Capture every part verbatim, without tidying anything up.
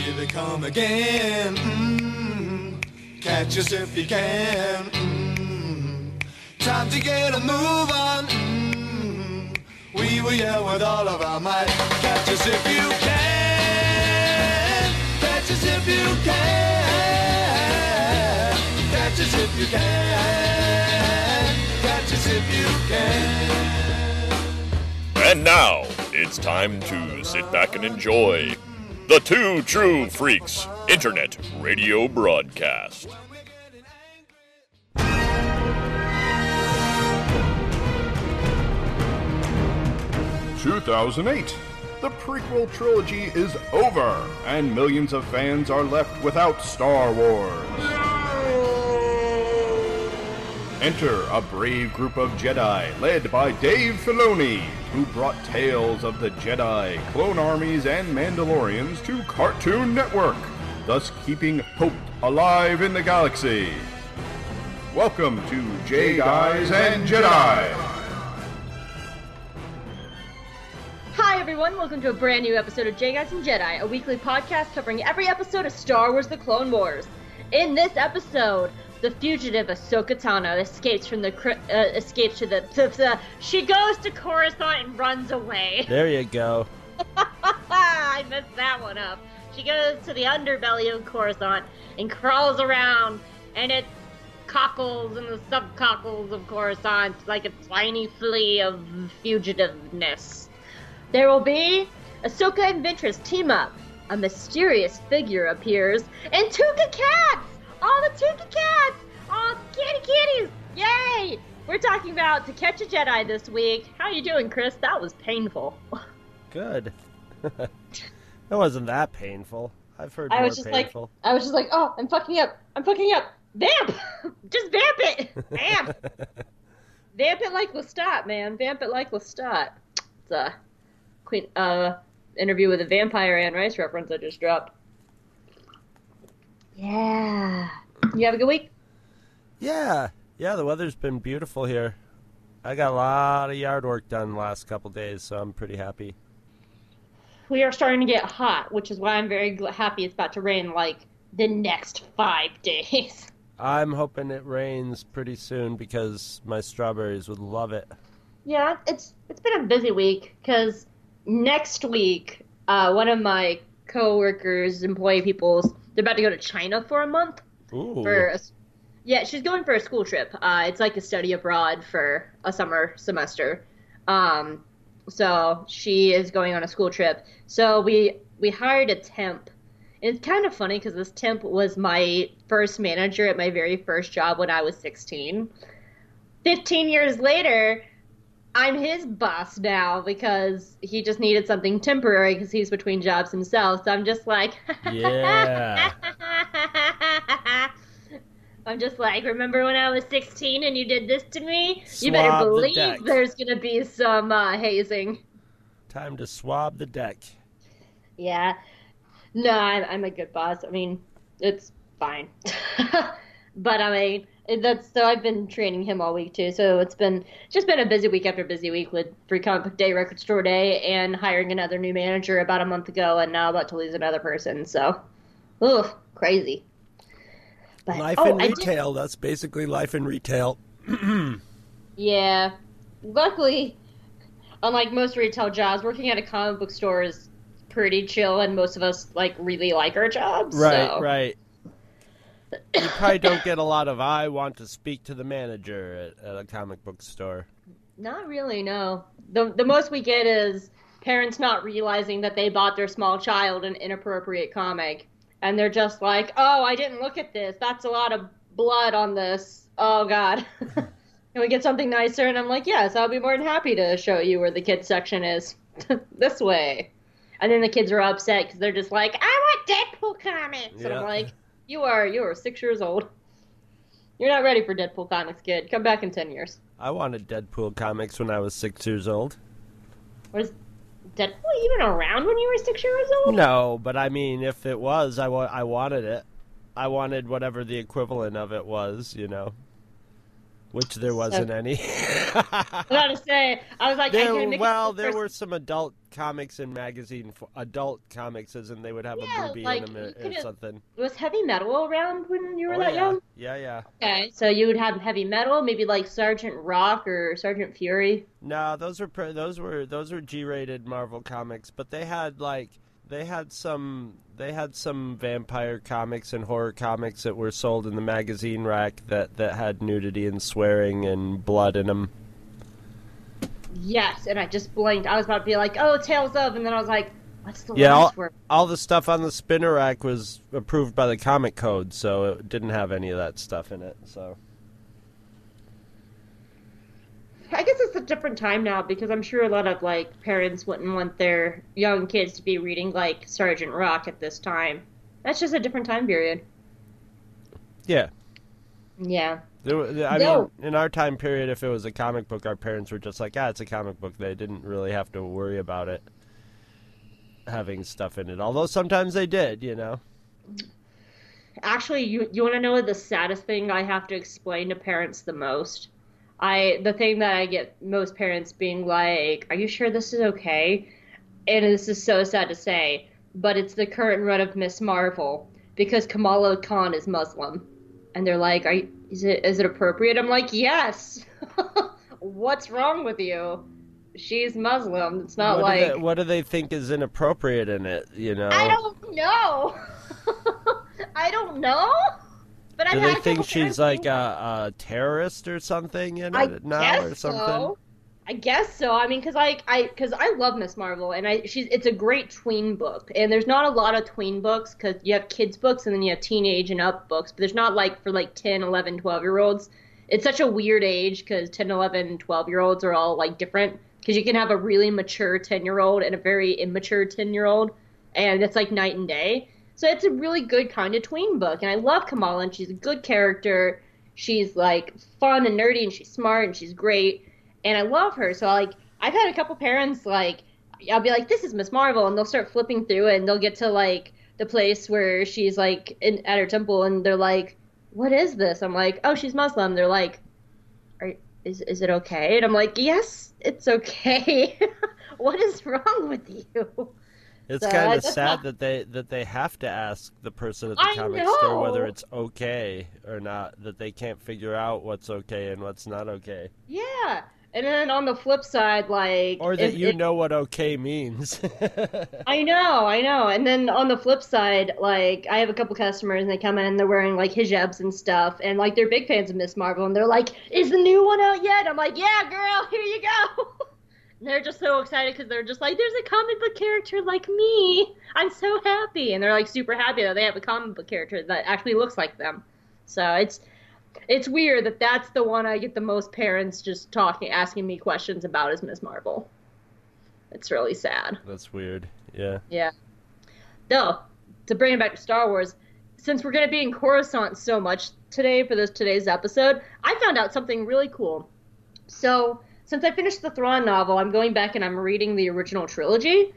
here they come again. Mm-hmm. Catch us if you can. Mm-hmm. Time to get a move on. Mm-hmm. We will yell with all of our might. Catch us if you can. Catch us if you can. Catch us if you can. Catch us if you can. And now, it's time to sit back and enjoy the Two True Freaks Internet Radio Broadcast. two thousand eight. The prequel trilogy is over, and millions of fans are left without Star Wars. Enter a brave group of Jedi led by Dave Filoni, who brought tales of the Jedi, clone armies, and Mandalorians to Cartoon Network, thus keeping hope alive in the galaxy. Welcome to J Guys and Jedi. Hi everyone, welcome to a brand new episode of J Guys and Jedi, a weekly podcast covering every episode of Star Wars The Clone Wars. In this episode, the fugitive Ahsoka Tano escapes from the uh, escapes to the, to the she goes to Coruscant and runs away. There you go. I messed that one up. She goes to the underbelly of Coruscant and crawls around, and it cockles in the subcockles of Coruscant like a tiny flea of fugitiveness. There will be Ahsoka and Ventress team up. A mysterious figure appears, and Tuca Cats! All the Tuca Cats! All kitty kitties! Yay! We're talking about To Catch a Jedi this week. How you doing, Chris? That was painful. Good. It wasn't that painful. I've heard I more was just painful. like, I was just like, oh, I'm fucking up. I'm fucking up. Vamp! Just vamp it! Vamp! Vamp it like Lestat, man. Vamp it like Lestat. It's a Queen, uh, interview with a vampire Anne Rice reference I just dropped. Yeah. You have a good week? Yeah. Yeah, the weather's been beautiful here. I got a lot of yard work done the last couple days, so I'm pretty happy. We are starting to get hot, which is why I'm very gl- happy it's about to rain, like, the next five days. I'm hoping it rains pretty soon because my strawberries would love it. Yeah, it's it's been a busy week, because next week, uh, one of my co-workers, employee peoples, they're about to go to China for a month. Ooh. For a, yeah, she's going for a school trip. Uh, it's like a study abroad for a summer semester. Um, so she is going on a school trip. So we we hired a temp. And it's kind of funny because this temp was my first manager at my very first job when I was sixteen. Fifteen years later, I'm his boss now because he just needed something temporary because he's between jobs himself. So I'm just like, yeah. I'm just like, remember when I was sixteen and you did this to me? Swab you better the believe deck. there's going to be some uh, hazing. Time to swab the deck. Yeah. No, I'm, I'm a good boss. I mean, it's fine. But I mean, that's so I've been training him all week too. So it's been just been a busy week after busy week with Free Comic Book Day, Record Store Day, and hiring another new manager about a month ago, and now about to lose another person. So, ugh, crazy. But, Life oh, in I did- retail. That's basically life in retail. Yeah. Luckily, unlike most retail jobs, working at a comic book store is pretty chill, and most of us like really like our jobs. Right, so. right. You probably don't get a lot of I want to speak to the manager at, at a comic book store. Not really, no. The the most we get is parents not realizing that they bought their small child an inappropriate comic, and they're just like, "Oh, I didn't look at this. That's a lot of blood on this. Oh God." Can we get something nicer? And I'm like, "Yes, I'll be more than happy to show you where the kids section is. This way." And then the kids are upset because they're just like, "I want Deadpool comics," and I'm Yeah. like, "You are you are six years old. You're not ready for Deadpool comics, kid. Come back in ten years." I wanted Deadpool comics when I was six years old. Was Deadpool even around when you were six years old? No, but I mean, if it was, I, wa- I wanted it. I wanted whatever the equivalent of it was, you know. Which there wasn't So- any. I gotta say, I was like, I There, can make well, it there first- were some adult comics in magazine, for adult comics, as in they would have Yeah, a booby like, in them you or, or could've- something. Was heavy metal around when you were Oh, that yeah. young? Yeah, yeah. Okay, so you would have heavy metal, maybe like Sergeant Rock or Sergeant Fury. No, those were pre- those were those were G-rated Marvel comics, but they had like they had some they had some vampire comics and horror comics that were sold in the magazine rack that that had nudity and swearing and blood in them. Yes, and I just blinked. I was about to be like, "Oh, Tales of," and then I was like, "What's the Yeah, last all, word?" all the stuff on the spinner rack was approved by the Comic Code, so it didn't have any of that stuff in it. So I guess it's a different time now because I'm sure a lot of like parents wouldn't want their young kids to be reading like Sergeant Rock at this time. That's just a different time period. yeah, Yeah. there, were- I No. mean, in our time period, if it was a comic book, our parents were just like, "Ah, it's a comic book." They didn't really have to worry about it having stuff in it. Although sometimes they did, you know. Actually, you you want to know the saddest thing I have to explain to parents the most? I the thing that I get most parents being like, "Are you sure this is okay?" And this is so sad to say, but it's the current run of Miss Marvel because Kamala Khan is Muslim, and they're like, "Are you, is it is it appropriate?" I'm like, "Yes." What's wrong with you? She's Muslim. It's not what, like do they, what do they think is inappropriate in it? You know. I don't know. I don't know. But Do I've they had a think couple she's parents like think- a, a terrorist or something in I it now guess or something? so. I guess so. I mean, cause like I, cause I love Miss Marvel, and I she's it's a great tween book, and there's not a lot of tween books, cause you have kids books and then you have teenage and up books, but there's not like for like ten, eleven, twelve year olds. It's such a weird age, cause ten, eleven, twelve year olds are all like different, cause you can have a really mature ten year old and a very immature ten year old, and it's like night and day. So it's a really good kind of tween book, and I love Kamala, and she's a good character. She's like fun and nerdy, and she's smart, and she's great, and I love her. So like, I've had a couple parents like, I'll be like, "This is Miss Marvel," and they'll start flipping through it, and they'll get to like the place where she's like in, at her temple, and they're like, "What is this?" I'm like, "Oh, she's Muslim." They're like, "Are is is it okay?" And I'm like, "Yes, it's okay." What is wrong with you? It's So, kind I of just sad thought- that they that they have to ask the person at the I comic store whether know. it's okay or not. That they can't figure out what's okay and what's not okay, Yeah. And then on the flip side, like, or that if- you if- know what okay means. I know, I know. And then on the flip side, like, I have a couple customers and they come in and they're wearing like hijabs and stuff, and like they're big fans of Miss Marvel, and they're like, "Is the new one out yet?" I'm like, "Yeah, girl, here you go." And they're just so excited because they're just like, "There's a comic book character like me. I'm so happy," and they're like super happy that they have a comic book character that actually looks like them. So it's it's weird that that's the one I get the most parents just talking, asking me questions about is Miss Marvel. It's really sad. That's weird. Yeah. Yeah. Though, to bring it back to Star Wars, since we're going to be in Coruscant so much today for this today's episode, I found out something really cool. So, since I finished the Thrawn novel, I'm going back and I'm reading the original trilogy.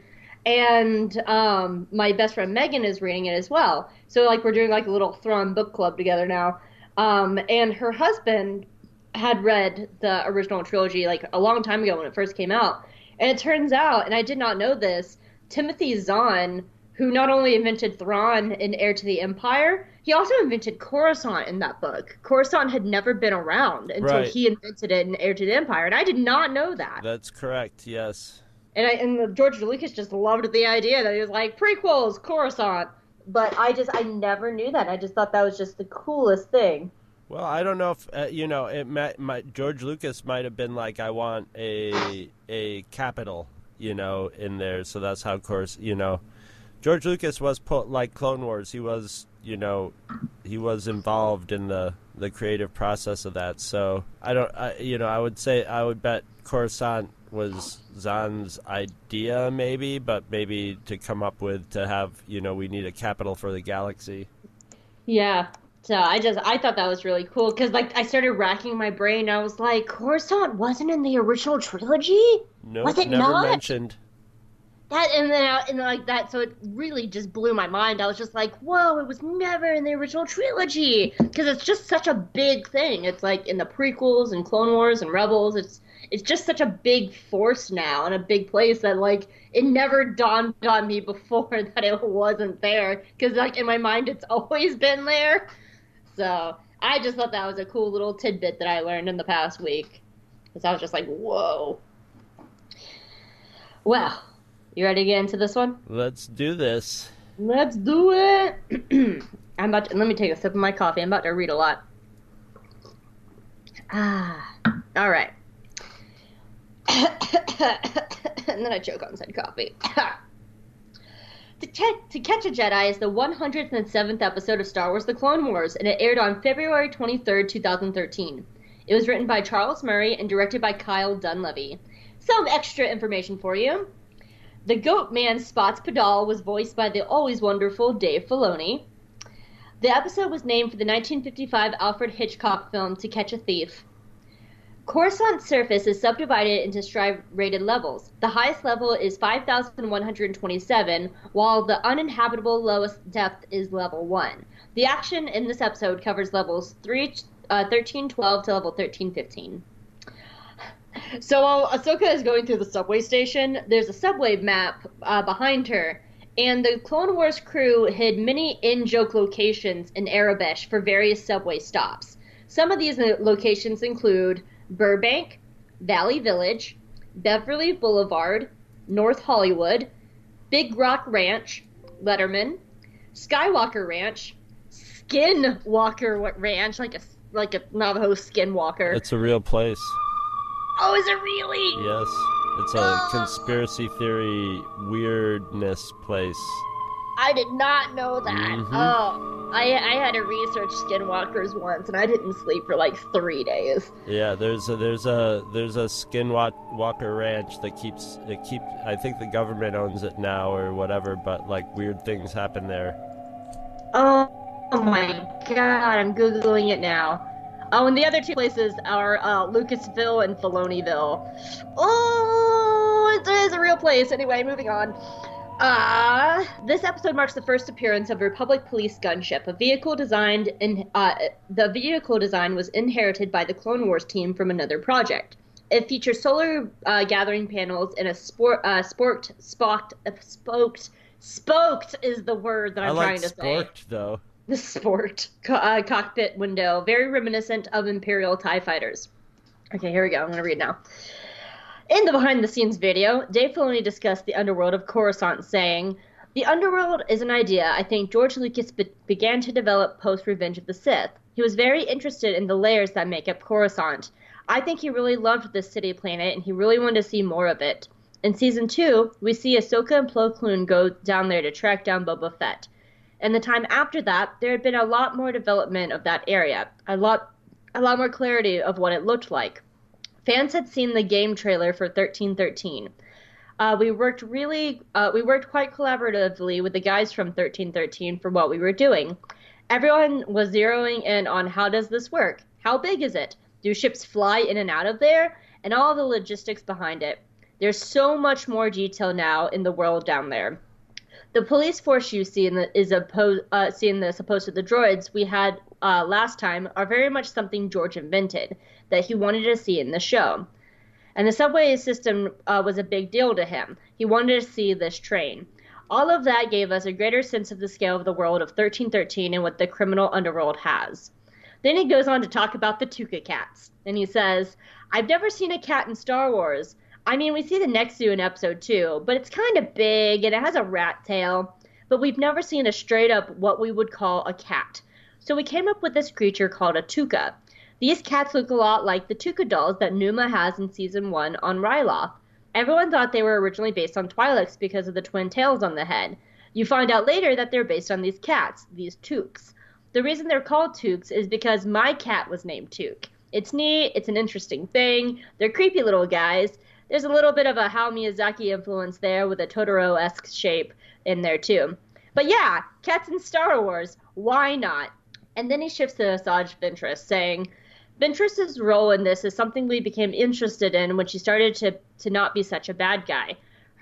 And um, my best friend Megan is reading it as well. So, like, we're doing like a little Thrawn book club together now. Um, and her husband had read the original trilogy like a long time ago when it first came out. And it turns out, and I did not know this, Timothy Zahn, who not only invented Thrawn in Heir to the Empire, he also invented Coruscant in that book. Coruscant had never been around until Right. he invented it in Heir to the Empire, and I did not know that. That's correct. Yes. And I and George Lucas just loved the idea that he was like prequels, Coruscant. But I just I never knew that. I just thought that was just the coolest thing. Well, I don't know if uh, you know. It might, might George Lucas might have been like, I want a a capital, you know, in there. So that's how, of course, you know, George Lucas was put like Clone Wars. He was, you know, he was involved in the the creative process of that. So I don't, I, you know, I would say I would bet Coruscant was Zahn's idea, maybe, but maybe to come up with to have, you know, we need a capital for the galaxy. Yeah. So I just I thought that was really cool because like I started racking my brain. I was like, Coruscant wasn't in the original trilogy. No, Was it never not? mentioned. That and then I- and like that, so it really just blew my mind. I was just like, "Whoa! It was never in the original trilogy," because it's just such a big thing. It's like in the prequels and Clone Wars and Rebels. It's it's just such a big force now and a big place that like it never dawned on me before that it wasn't there. Because like in my mind, it's always been there. So I just thought that was a cool little tidbit that I learned in the past week. Because I was just like, "Whoa!" Well. You ready to get into this one? Let's do this. Let's do it. I'm about to, let me take a sip of my coffee. I'm about to read a lot. Ah, all right. And then I choke on said coffee. To, Ca- to Catch a Jedi is the one hundred seventh episode of Star Wars The Clone Wars, and it aired on February twenty-third, twenty thirteen. It was written by Charles Murray and directed by Kyle Dunlevy. Some extra information for you. The Goat Man Spots Padal was voiced by the always wonderful Dave Filoni. The episode was named for the nineteen fifty-five Alfred Hitchcock film To Catch a Thief. Coruscant's surface is subdivided into strive-rated levels. The highest level is five thousand one hundred twenty-seven, while the uninhabitable lowest depth is level one. The action in this episode covers levels three, uh, thirteen twelve to level thirteen fifteen. So while Ahsoka is going through the subway station, there's a subway map uh, behind her, and the Clone Wars crew hid many in-joke locations in Arabesh for various subway stops. Some of these locations include Burbank, Valley Village, Beverly Boulevard, North Hollywood, Big Rock Ranch, Letterman, Skywalker Ranch, Skinwalker Ranch, like a like a Navajo skinwalker. It's a real place. Oh, is it really? Yes. It's a conspiracy theory weirdness place. I did not know that. Mm-hmm. Oh, I I had to research skinwalkers once, and I didn't sleep for like three days. Yeah, there's a there's a there's a skinwalker ranch that keeps it keep. I think the government owns it now or whatever, but like weird things happen there. Oh, oh my god, I'm googling it now. Oh, and the other two places are uh, Lucasville and Filoniville. Oh, it is a real place. Anyway, moving on. Uh, this episode marks the first appearance of a Republic police gunship. A vehicle designed in uh, the vehicle design was inherited by the Clone Wars team from another project. It features solar uh, gathering panels and a sport uh, sport spoked uh, spoked spoked is the word that I'm I like trying to sporked, say. though. The sport co- uh, cockpit window, very reminiscent of Imperial TIE fighters. Okay, here we go. I'm going to read now. In the behind-the-scenes video, Dave Filoni discussed the underworld of Coruscant, saying, "The underworld is an idea I think George Lucas be- began to develop post-Revenge of the Sith. He was very interested in the layers that make up Coruscant. I think he really loved this city planet, and he really wanted to see more of it. In Season two, we see Ahsoka and Plo Koon go down there to track down Boba Fett. And the time after that, there had been a lot more development of that area, a lot, a lot more clarity of what it looked like. Fans had seen the game trailer for thirteen thirteen. Uh, we worked really, uh, we worked quite collaboratively with the guys from thirteen thirteen for what we were doing. Everyone was zeroing in on how does this work? How big is it? Do ships fly in and out of there? And all the logistics behind it. There's so much more detail now in the world down there. The police force you see in the, is opposed, uh, see in this opposed to the droids we had uh, last time are very much something George invented that he wanted to see in the show. And the subway system uh, was a big deal to him. He wanted to see this train. All of that gave us a greater sense of the scale of the world of thirteen thirteen and what the criminal underworld has. Then he goes on to talk about the Tuca cats. And he says, I've never seen a cat in Star Wars. I mean, we see the Nexu in episode two, but it's kind of big and it has a rat tail. But we've never seen a straight up what we would call a cat. So we came up with this creature called a Tuca. These cats look a lot like the Tuca dolls that Numa has in season one on Ryloth. Everyone thought they were originally based on Twi'leks because of the twin tails on the head. You find out later that they're based on these cats, these Tukes. The reason they're called Tukes is because my cat was named Tuke. It's neat, it's an interesting thing, they're creepy little guys. There's a little bit of a Hayao Miyazaki influence there with a Totoro-esque shape in there too. But yeah, cats in Star Wars, why not? And then he shifts to Asajj Ventress, saying, Ventress's role in this is something we became interested in when she started to, to not be such a bad guy.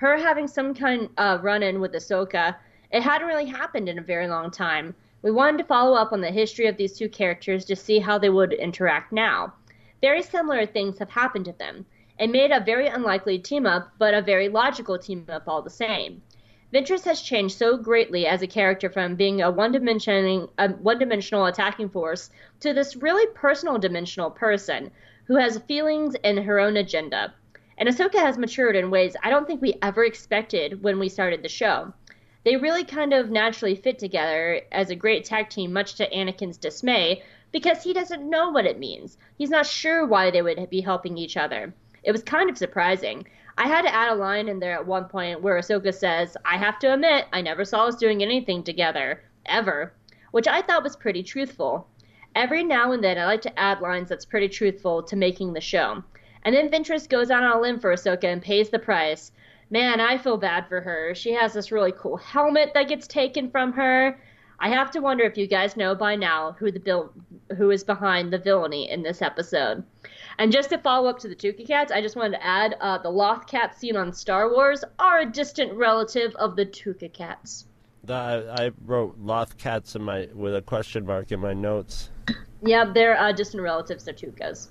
her having some kind of uh, run-in with Ahsoka, it hadn't really happened in a very long time. We wanted to follow up on the history of these two characters to see how they would interact now. Very similar things have happened to them. It made a very unlikely team-up, but a very logical team-up all the same. Ventress has changed so greatly as a character from being a one-dimensional, a one-dimensional attacking force to this really personal dimensional person who has feelings and her own agenda. And Ahsoka has matured in ways I don't think we ever expected when we started the show. They really kind of naturally fit together as a great tag team, much to Anakin's dismay, because he doesn't know what it means. He's not sure why they would be helping each other. It was kind of surprising. I had to add a line in there at one point where Ahsoka says, "I have to admit, I never saw us doing anything together, ever," which I thought was pretty truthful. Every now and then I like to add lines that's pretty truthful to making the show. And then Ventress goes out on a limb for Ahsoka and pays the price. Man, I feel bad for her. She has this really cool helmet that gets taken from her. I have to wonder if you guys know by now who the bil- who is behind the villainy in this episode. And just to follow up to the Tukey Cats, I just wanted to add uh, the Loth Cats seen on Star Wars are a distant relative of the Tukey Cats. The, I, I wrote Loth Cats in my with a question mark in my notes. Yeah, they're uh, distant relatives to Tukas.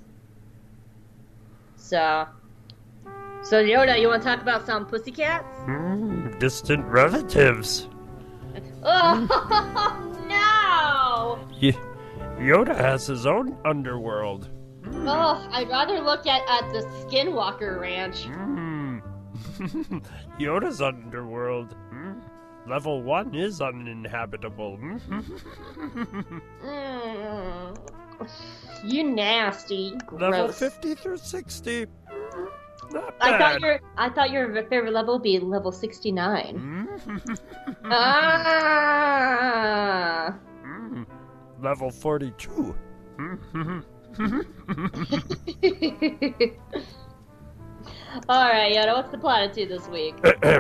So, so Yoda, you want to talk about some pussycats? Mm, distant relatives. Oh no! Y- Yoda has his own underworld. Oh, I'd rather look at, at the Skinwalker Ranch. Mm. Yoda's underworld. Mm. Level one is uninhabitable. Mm. You nasty. Gross. Level fifty through sixty. Not I bad. thought your I thought your favorite level would be level sixty-nine. Mm. Ah. Mm. Level forty-two. Alright, Yoda, what's the platitude this week?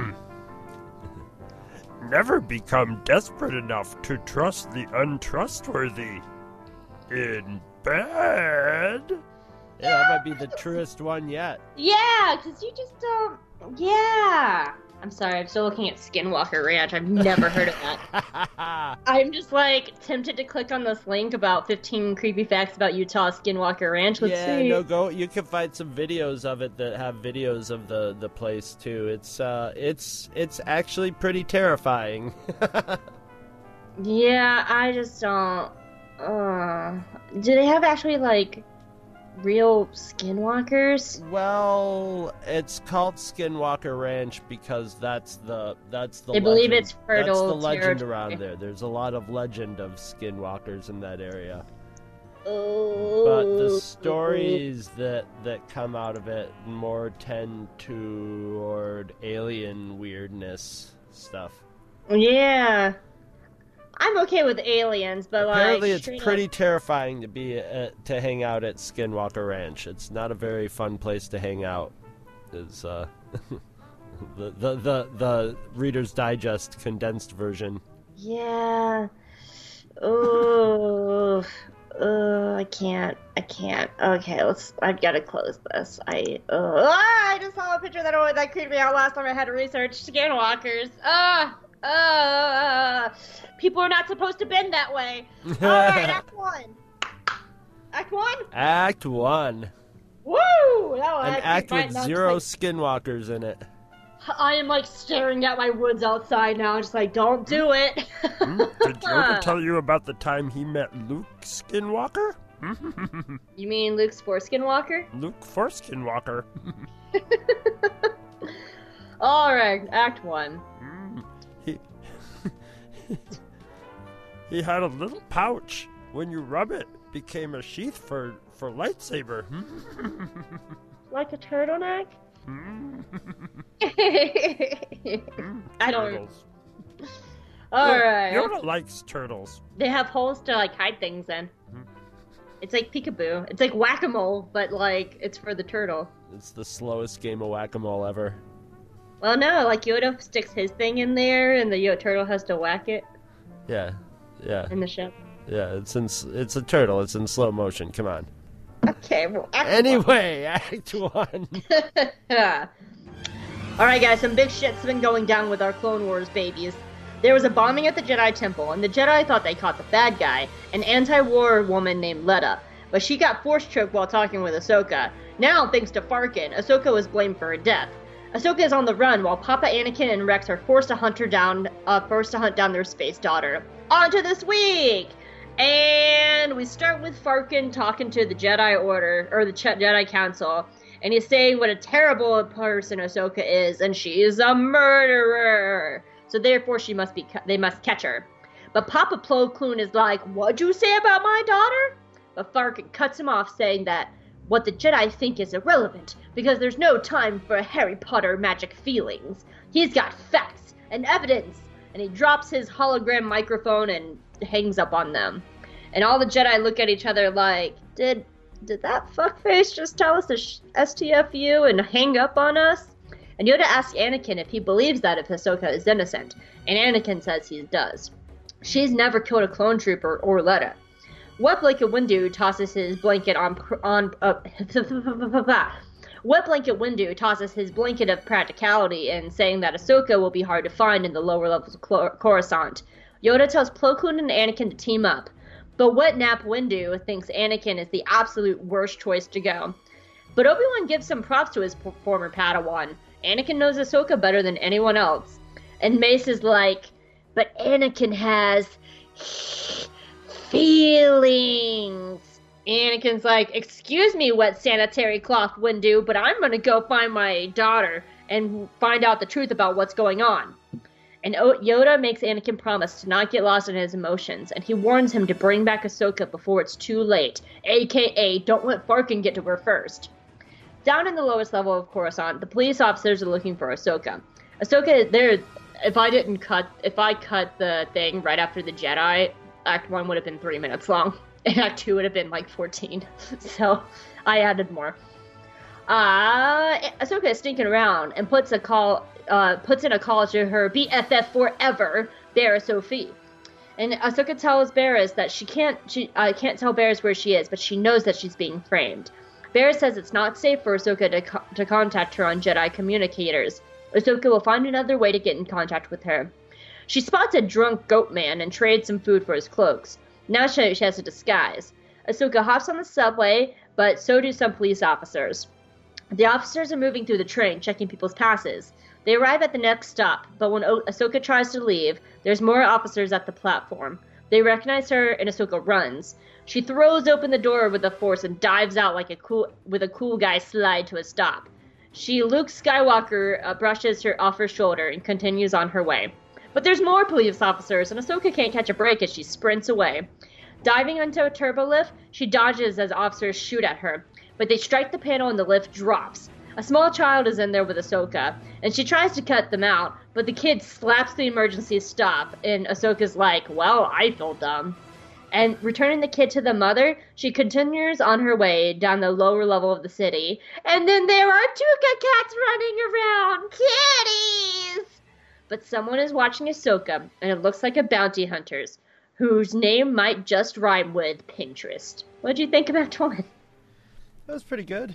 Never become desperate enough to trust the untrustworthy. In bed? Yeah, that might be the truest one yet. Yeah, because you just don't... Yeah. I'm sorry, I'm still looking at Skinwalker Ranch. I've never heard of that. I'm just, like, tempted to click on this link about fifteen creepy facts about Utah Skinwalker Ranch. Let's yeah, see. no, go. You can find some videos of it that have videos of the, the place, too. It's, uh, it's, it's actually pretty terrifying. Yeah, I just don't... Uh, do they have actually, like... real skinwalkers? Well, it's called Skinwalker Ranch because that's the that's the They legend. believe it's fertile That's the legend territory. around there. There's a lot of legend of skinwalkers in that area. Oh. But the stories that that come out of it more tend toward alien weirdness stuff. Yeah. I'm okay with aliens, but Apparently, like... it's straight pretty up- terrifying to be uh, to hang out at Skinwalker Ranch. It's not a very fun place to hang out. Is uh, the, the the the Reader's Digest condensed version. Yeah. Oh. Oh, I can't. I can't. Okay, let's. I've got to close this. I. Uh, ah, I just saw a picture that oh, that creeped me out last time I had to research skinwalkers. Ah. Uh, people are not supposed to bend that way. All right, Act One. Act One. Act one. Woo! That was An act with zero skinwalkers in it. I am like staring at my woods outside now, just like, don't do it. Hmm? Did Yoda tell you about the time he met Luke Skinwalker? You mean Luke's foreskinwalker? Luke Forskinwalker. All right, Act One. He he had a little pouch. When you rub it, became a sheath for for lightsaber. Like a turtleneck? I don't. Turtles. All Yoda- right. Yoda likes turtles. They have holes to like hide things in. It's like peekaboo. It's like whack-a-mole, but like it's for the turtle. It's the slowest game of whack-a-mole ever. Well, no, like Yoda sticks his thing in there, and the Yoda turtle has to whack it Yeah, yeah, in the ship. yeah. It's in, it's a turtle. It's in slow motion. Come on. Okay, well, act Anyway, Act One. one. Alright guys, some big shit's been going down with our Clone Wars babies. There was a bombing at the Jedi Temple, and the Jedi thought they caught the bad guy, an anti-war woman named Letta. But she got force-choked while talking with Ahsoka. Now, thanks to Farkin, Ahsoka was blamed for her death. Ahsoka is on the run while Papa Anakin and Rex are forced to hunt her down, uh, forced to hunt down their space daughter. On to this week! And we start with Farkin talking to the Jedi Order, or the Ch- Jedi Council, and he's saying what a terrible person Ahsoka is, and she is a murderer. So therefore, she must be. They must catch her. But Papa Plo Koon is like, "What'd you say about my daughter?" But Farkin cuts him off, saying that what the Jedi think is irrelevant because there's no time for Harry Potter magic feelings. He's got facts and evidence, and he drops his hologram microphone and hangs up on them. And all the Jedi look at each other like, "Did." Did that fuckface just tell us to sh- S T F U and hang up on us? And Yoda asks Anakin if he believes that if Ahsoka is innocent, and Anakin says he does. She's never killed a clone trooper or Letta. Wet Blanket Windu tosses his blanket on on. Uh, Wet Blanket Windu tosses his blanket of practicality and saying that Ahsoka will be hard to find in the lower levels of Cor- Coruscant. Yoda tells Plo Koon and Anakin to team up. But Wet Nap Windu thinks Anakin is the absolute worst choice to go. But Obi-Wan gives some props to his p- former Padawan. Anakin knows Ahsoka better than anyone else. And Mace is like, but Anakin has feelings. Anakin's like, excuse me, Wet Sanitary Cloth Windu, but I'm gonna go find my daughter and find out the truth about what's going on. And Yoda makes Anakin promise to not get lost in his emotions, and he warns him to bring back Ahsoka before it's too late, aka don't let Farkin get to her first. Down in the lowest level of Coruscant, the police officers are looking for Ahsoka. Ahsoka, there. If I didn't cut, if I cut the thing right after the Jedi, Act One would have been three minutes long, and Act Two would have been like fourteen. So I added more. Uh, Ahsoka is stinking around and puts a call. Uh, puts in a call to her B F F forever, Barriss Offee. And Ahsoka tells Barriss that she can't she uh, can't tell Barriss where she is, but she knows that she's being framed. Barriss says it's not safe for Ahsoka to, co- to contact her on Jedi communicators. Ahsoka will find another way to get in contact with her. She spots a drunk goat man and trades some food for his cloaks. Now she, she has a disguise. Ahsoka hops on the subway, but so do some police officers. The officers are moving through the train, checking people's passes. They arrive at the next stop, but when o- Ahsoka tries to leave, there's more officers at the platform. They recognize her, and Ahsoka runs. She throws open the door with the Force and dives out like a cool with a cool guy slide to a stop. She, Luke Skywalker, uh, brushes her off her shoulder and continues on her way. But there's more police officers, and Ahsoka can't catch a break as she sprints away. Diving into a turbo lift, she dodges as officers shoot at her, but they strike the panel and the lift drops. A small child is in there with Ahsoka, and she tries to cut them out, but the kid slaps the emergency stop, and Ahsoka's like, well, I feel dumb. And returning the kid to the mother, she continues on her way down the lower level of the city, and then there are Tuca cats running around! Kitties! But someone is watching Ahsoka, and it looks like a bounty hunter's, whose name might just rhyme with Pinterest. What'd you think of Act One? That was pretty good.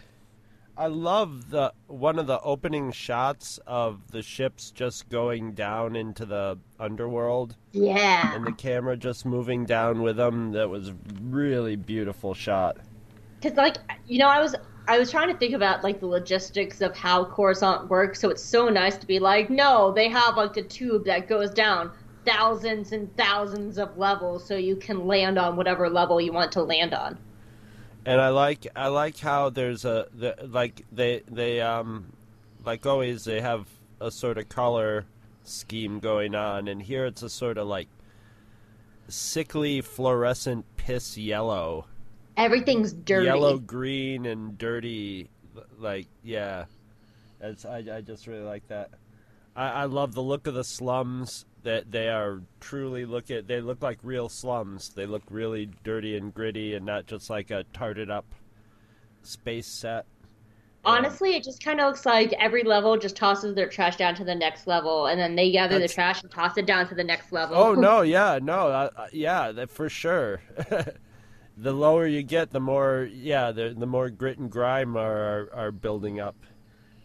I love the one of the opening shots of the ships just going down into the underworld. Yeah. And the camera just moving down with them. That was a really beautiful shot. Because, like, you know, I was I was trying to think about, like, the logistics of how Coruscant works, so it's so nice to be like, no, they have, like, a tube that goes down thousands and thousands of levels so you can land on whatever level you want to land on. And I like I like how there's a the, like they they um like always they have a sort of color scheme going on, and here it's a sort of like sickly fluorescent piss yellow. Everything's dirty. Yellow, green, and dirty. Like yeah, it's, I I just really like that. I, I love the look of the slums. That they are truly look at they look like real slums. They look really dirty and gritty and not just like a tarted up space set. Honestly, it just kind of looks like every level just tosses their trash down to the next level, and then they gather That's... the trash and toss it down to the next level. Oh no, yeah, no, uh, yeah, that, for sure. The lower you get, the more yeah, the the more grit and grime are are, are building up.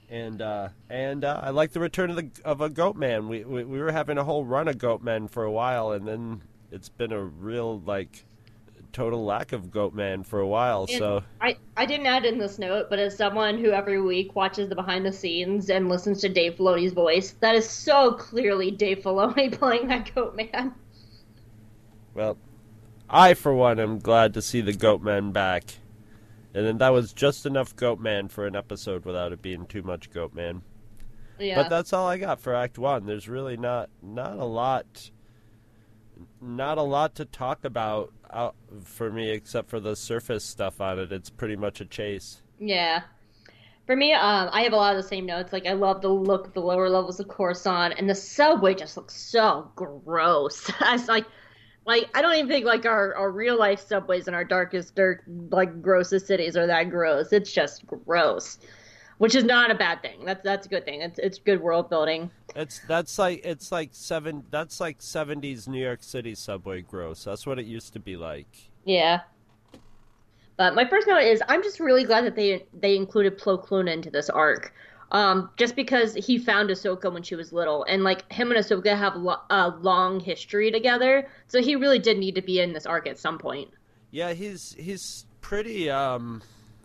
And uh, and uh, I like the return of the of a Goatman. We, we we were having a whole run of Goatmen for a while, and then it's been a real like total lack of Goatman for a while. And so I I didn't add in this note, but as someone who every week watches the behind the scenes and listens to Dave Filoni's voice, that is so clearly Dave Filoni playing that Goatman. well, I for one am glad to see the Goatmen back. And then that was just enough Goatman for an episode without it being too much Goatman. Yeah. But that's all I got for Act One. There's really not not a lot, not a lot to talk about out for me except for the surface stuff on it. It's pretty much a chase. Yeah. For me, um, I have a lot of the same notes. Like, I love the look of the lower levels of Coruscant, and the subway just looks so gross. I was like, like I don't even think like our, our real life subways in our darkest, dark, like grossest cities are that gross. It's just gross, which is not a bad thing. That's that's a good thing. It's it's good world building. It's that's like it's like seven. That's like seventies New York City subway gross. That's what it used to be like. Yeah. But my first note is I'm just really glad that they they included Plo Koon into this arc. Um, just because he found Ahsoka when she was little, and like him and Ahsoka have lo- a long history together, so he really did need to be in this arc at some point. Yeah, he's he's pretty. Um,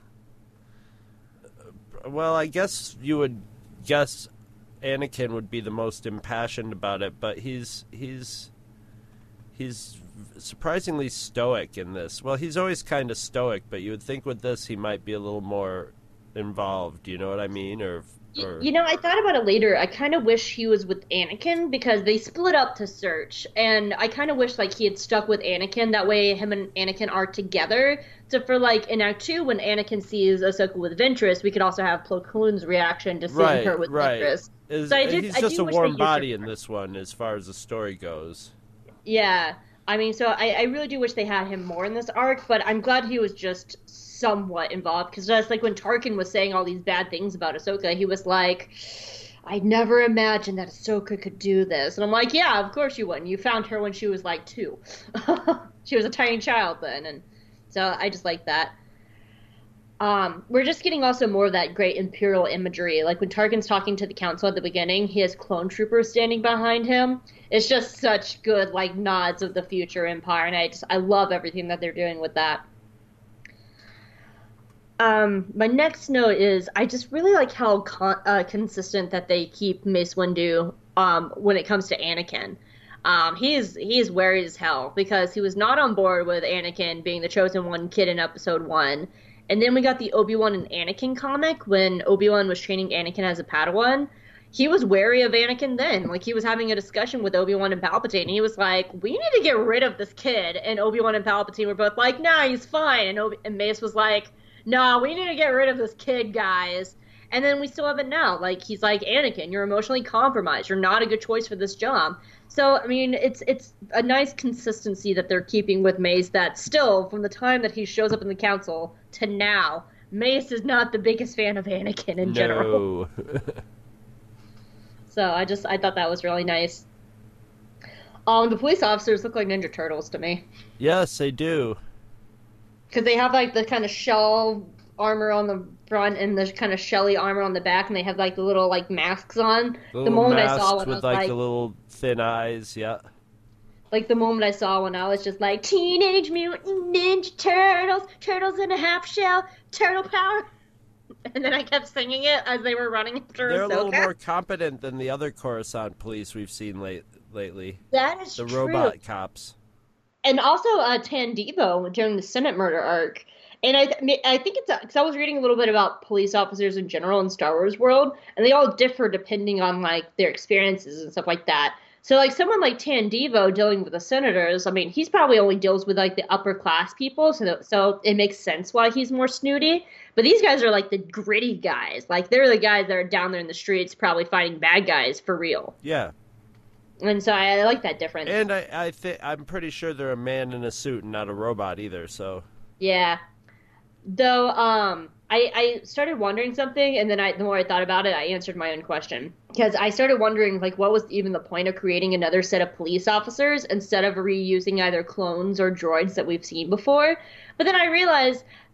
well, I guess you would guess Anakin would be the most impassioned about it, but he's he's he's surprisingly stoic in this. Well, he's always kind of stoic, but you would think with this he might be a little more involved. You know what I mean? Or, or... You know, I thought about it later. I kind of wish he was with Anakin because they split up to search, and I kind of wish like he had stuck with Anakin. That way, him and Anakin are together. So for like in Act Two, when Anakin sees Ahsoka with Ventress, we could also have Plo Koon's reaction to seeing right, her with right. Ventress. Is, so I did, he's I just do a wish warm they body used in this one, as far as the story goes. Yeah, I mean, so I, I really do wish they had him more in this arc, but I'm glad he was just somewhat involved, because just like when Tarkin was saying all these bad things about Ahsoka, he was like, I never imagined that Ahsoka could do this. And I'm like, yeah, of course you wouldn't. You found her when she was like two. She was a tiny child then, and so I just like that. Um, we're just getting also more of that great Imperial imagery. Like when Tarkin's talking to the council at the beginning, he has clone troopers standing behind him. It's just such good like nods of the future Empire, and I just I love everything that they're doing with that. Um, my next note is I just really like how con- uh, consistent that they keep Mace Windu um, when it comes to Anakin. Um, he is he is worried as hell because he was not on board with Anakin being the chosen one kid in Episode One. And then we got the Obi-Wan and Anakin comic when Obi-Wan was training Anakin as a Padawan. He was wary of Anakin then. Like, he was having a discussion with Obi-Wan and Palpatine, and he was like, we need to get rid of this kid. And Obi-Wan and Palpatine were both like, nah, he's fine. And, Obi- and Mace was like, nah, we need to get rid of this kid, guys. And then we still have it now. Like, he's like, Anakin, you're emotionally compromised. You're not a good choice for this job. So, I mean, it's it's a nice consistency that they're keeping with Mace that still, from the time that he shows up in the council to now, Mace is not the biggest fan of Anakin in no. general. So I just, I thought that was really nice. Um, the police officers look like Ninja Turtles to me. Yes, they do. Because they have, like, the kind of shell armor on the front and the kind of shelly armor on the back, and they have, like, the little, like, masks on. Little the moment masks I saw when with, I was like, like, the little thin eyes, yeah. like, the moment I saw when I was just like, Teenage Mutant Ninja Turtles, turtles in a half shell, turtle power. And then I kept singing it as they were running after They're Ahsoka. a little more competent than the other Coruscant police we've seen late lately. That is the true. robot cops. And also uh, Tan Debo during the Senate murder arc. And I, I think it's because I was reading a little bit about police officers in general in Star Wars world, and they all differ depending on like their experiences and stuff like that. So like someone like Tan Devo dealing with the senators, I mean, he's probably only deals with like the upper class people, so that, so it makes sense why he's more snooty. But these guys are like the gritty guys, like they're the guys that are down there in the streets, probably fighting bad guys for real. Yeah. And so I, I like that difference. And I, I think I'm pretty sure they're a man in a suit and not a robot either. So. Yeah. Though, um, I, I started wondering something, and then I, the more I thought about it, I answered my own question. Because I started wondering, like, what was even the point of creating another set of police officers instead of reusing either clones or droids that we've seen before? But then I realized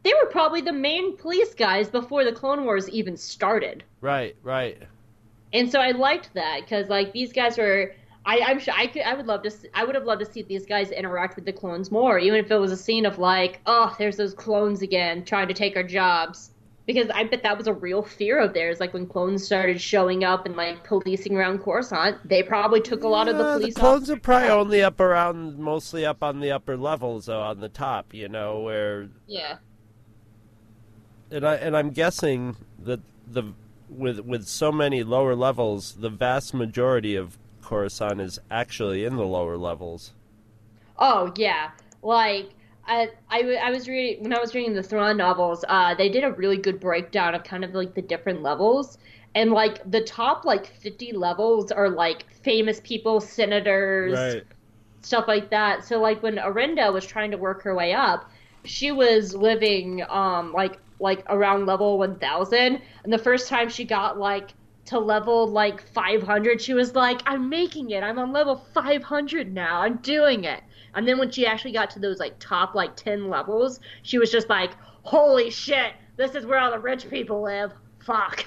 they were probably the main police guys before the Clone Wars even started. Right, right. And so I liked that because like these guys were, I, I'm sure I could, I would love to, see, I would have loved to see these guys interact with the clones more, even if it was a scene of like, oh, there's those clones again trying to take our jobs, because I bet that was a real fear of theirs. Like when clones started showing up and like policing around Coruscant, they probably took a lot of the Yeah, police. The clones off. are probably only up around, mostly up on the upper levels, though, on the top. You know where. Yeah. And I and I'm guessing that the with with so many lower levels, the vast majority of Coruscant is actually in the lower levels. Oh yeah, like I, I, I was reading when I was reading the Thrawn novels. Uh, they did a really good breakdown of kind of like the different levels, and like the top like fifty levels are like famous people, senators, Right. stuff like that. So like when Arinda was trying to work her way up, she was living um like like around level one thousand, and the first time she got like to level like five hundred, she was like, I'm making it, I'm on level five hundred now, I'm doing it. And then when she actually got to those like top like ten levels, she was just like, holy shit, this is where all the rich people live, fuck.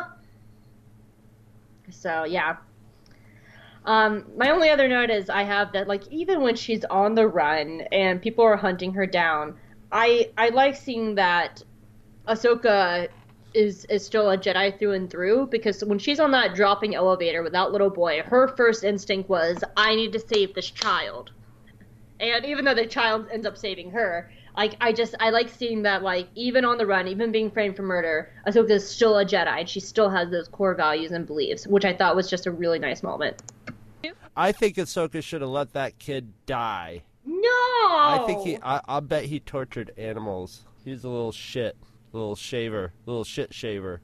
So yeah. Um, my only other note is I have that like even when she's on the run and people are hunting her down, I I like seeing that Ahsoka is is still a Jedi through and through, because when she's on that dropping elevator with that little boy, her first instinct was, I need to save this child. And even though the child ends up saving her, like I just I like seeing that like even on the run, even being framed for murder, Ahsoka is still a Jedi and she still has those core values and beliefs, which I thought was just a really nice moment. I think Ahsoka should have let that kid die. No. I think he. I, I'll bet he tortured animals. He's a little shit, little shaver, little shit shaver.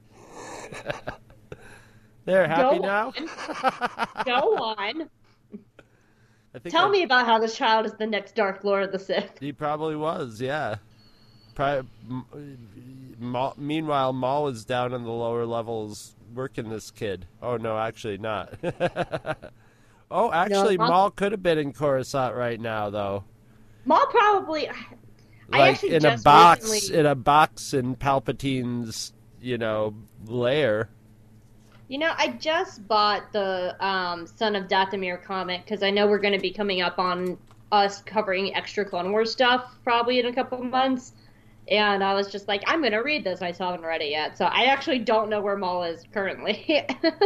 There, happy Go now? Go on. I think Tell I- me about how this child is the next Dark Lord of the Sith. He probably was, yeah. Pri- m- Ma- meanwhile, Maul is down in the lower levels working this kid. Oh, no, actually not. Oh, actually, No, Maul- Maul could have been in Coruscant right now, though. Maul probably. I Like actually in a just box, recently- in a box in Palpatine's, you know, lair. You know, I just bought the um, Son of Dathomir comic because I know we're going to be coming up on us covering extra Clone Wars stuff probably in a couple of months. And I was just like, I'm going to read this. I still haven't read it yet. So I actually don't know where Maul is currently.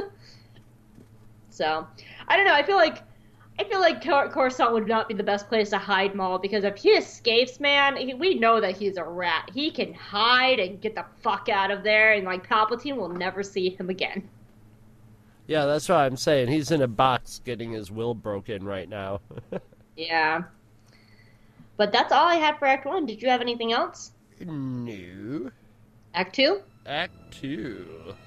So, I don't know. I feel like I feel like Cor- Coruscant would not be the best place to hide Maul, because if he escapes, man, he, we know that he's a rat. He can hide and get the fuck out of there, and like Palpatine will never see him again. Yeah, that's what I'm saying. He's in a box getting his will broken right now. Yeah. But that's all I had for Act One. Did you have anything else? No. Act Two? Act two.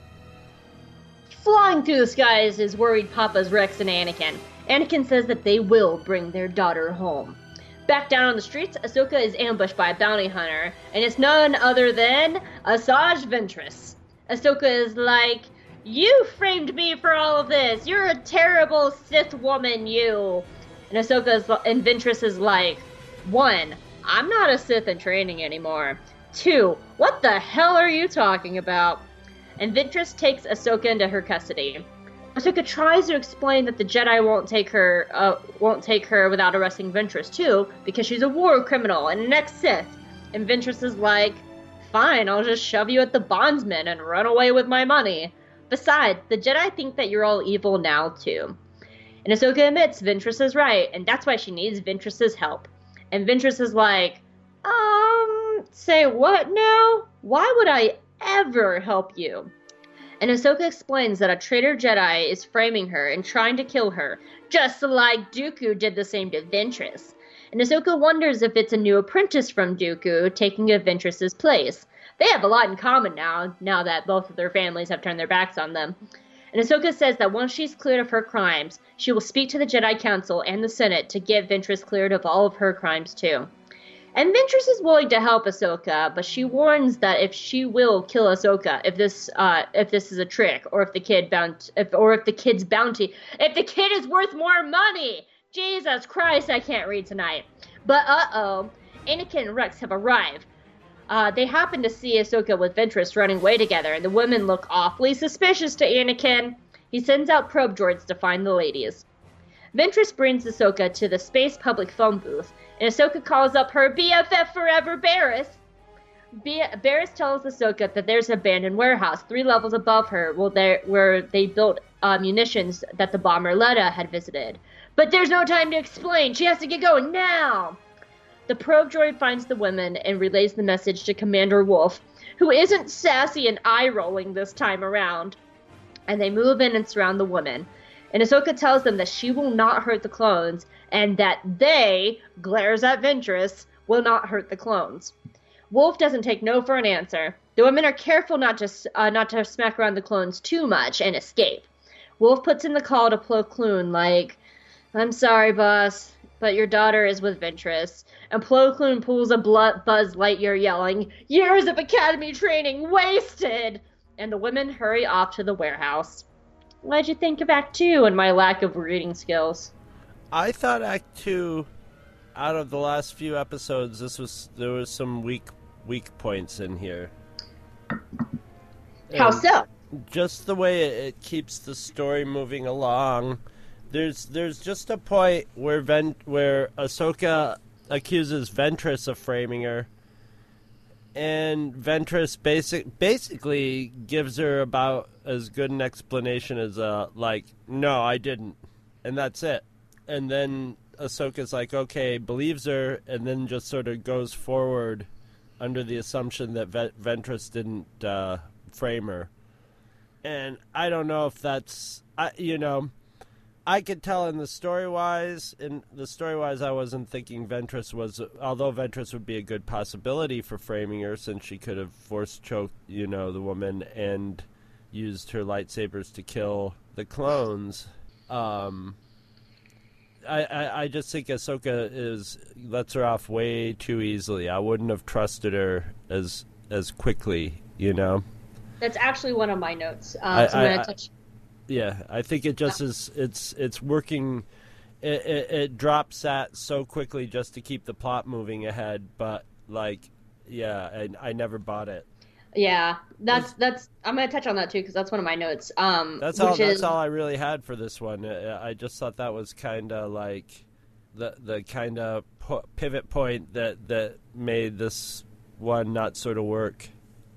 Flying through the skies is worried Papa's Rex and Anakin. Anakin says that they will bring their daughter home. Back down on the streets, Ahsoka is ambushed by a bounty hunter, and it's none other than Asajj Ventress. Ahsoka is like, you framed me for all of this. You're a terrible Sith woman, you. And Ahsoka's and Ventress is like, one, I'm not a Sith in training anymore. Two, what the hell are you talking about? And Ventress takes Ahsoka into her custody. Ahsoka tries to explain that the Jedi won't take her, uh, won't take her without arresting Ventress too, because she's a war criminal and an ex-Sith. And Ventress is like, fine, I'll just shove you at the bondsman and run away with my money. Besides, the Jedi think that you're all evil now too. And Ahsoka admits Ventress is right, and that's why she needs Ventress's help. And Ventress is like, um, say what now? Why would I ever help you? And Ahsoka explains that a traitor Jedi is framing her and trying to kill her, just like Dooku did the same to Ventress. And Ahsoka wonders if it's a new apprentice from Dooku taking Ventress's place. They have a lot in common now, now that both of their families have turned their backs on them. And Ahsoka says that once she's cleared of her crimes, she will speak to the Jedi Council and the Senate to get Ventress cleared of all of her crimes too. And Ventress is willing to help Ahsoka, but she warns that if she will kill Ahsoka, if this uh, if this is a trick, or if the kid bount, if, or if the kid's bounty, if the kid is worth more money. Jesus Christ, I can't read tonight. But uh-oh, Anakin and Rex have arrived. Uh, they happen to see Ahsoka with Ventress running away together, and the women look awfully suspicious to Anakin. He sends out probe droids to find the ladies. Ventress brings Ahsoka to the space public phone booth, and Ahsoka calls up her B F F forever, Barriss. B- Barriss tells Ahsoka that there's an abandoned warehouse three levels above her where, where they built uh, munitions that the bomber Letta had visited. But there's no time to explain. She has to get going now. The probe droid finds the women and relays the message to Commander Wolffe, who isn't sassy and eye-rolling this time around. And they move in and surround the women. And Ahsoka tells them that she will not hurt the clones, and that they, glares at Ventress, will not hurt the clones. Wolffe doesn't take no for an answer. The women are careful not to uh, not to smack around the clones too much and escape. Wolffe puts in the call to Plo Koon, like, I'm sorry, boss, but your daughter is with Ventress. And Plo Koon pulls a Buzz Lightyear yelling, years of academy training wasted! And the women hurry off to the warehouse. What'd you think of Act Two and my lack of reading skills? I thought Act Two, out of the last few episodes, this was there was some weak weak points in here. How And so? Just the way it, it keeps the story moving along. There's there's just a point where Ven where Ahsoka accuses Ventress of framing her, and Ventress basic basically gives her about as good an explanation as uh like, no, I didn't, and that's it. And then Ahsoka's like, okay, believes her, and then just sort of goes forward under the assumption that Ventress didn't uh, frame her. And I don't know if that's, I, you know, I could tell in the story-wise, in the story-wise, I wasn't thinking Ventress was, although Ventress would be a good possibility for framing her, since she could have force-choked, you know, the woman and used her lightsabers to kill the clones. Um, I, I, I just think Ahsoka is, lets her off way too easily. I wouldn't have trusted her as as quickly, you know? That's actually one of my notes. Um, I- so I'm I- going I- to touch... Yeah, I think it just is. It's it's working. It, it it drops that so quickly just to keep the plot moving ahead. But like, yeah, I I never bought it. Yeah, that's that's. I'm gonna touch on that too because that's one of my notes. Um, That's which all. is, That's all I really had for this one. Uh, I just thought that was kind of like the the kind of po- pivot point that that made this one not sort of work.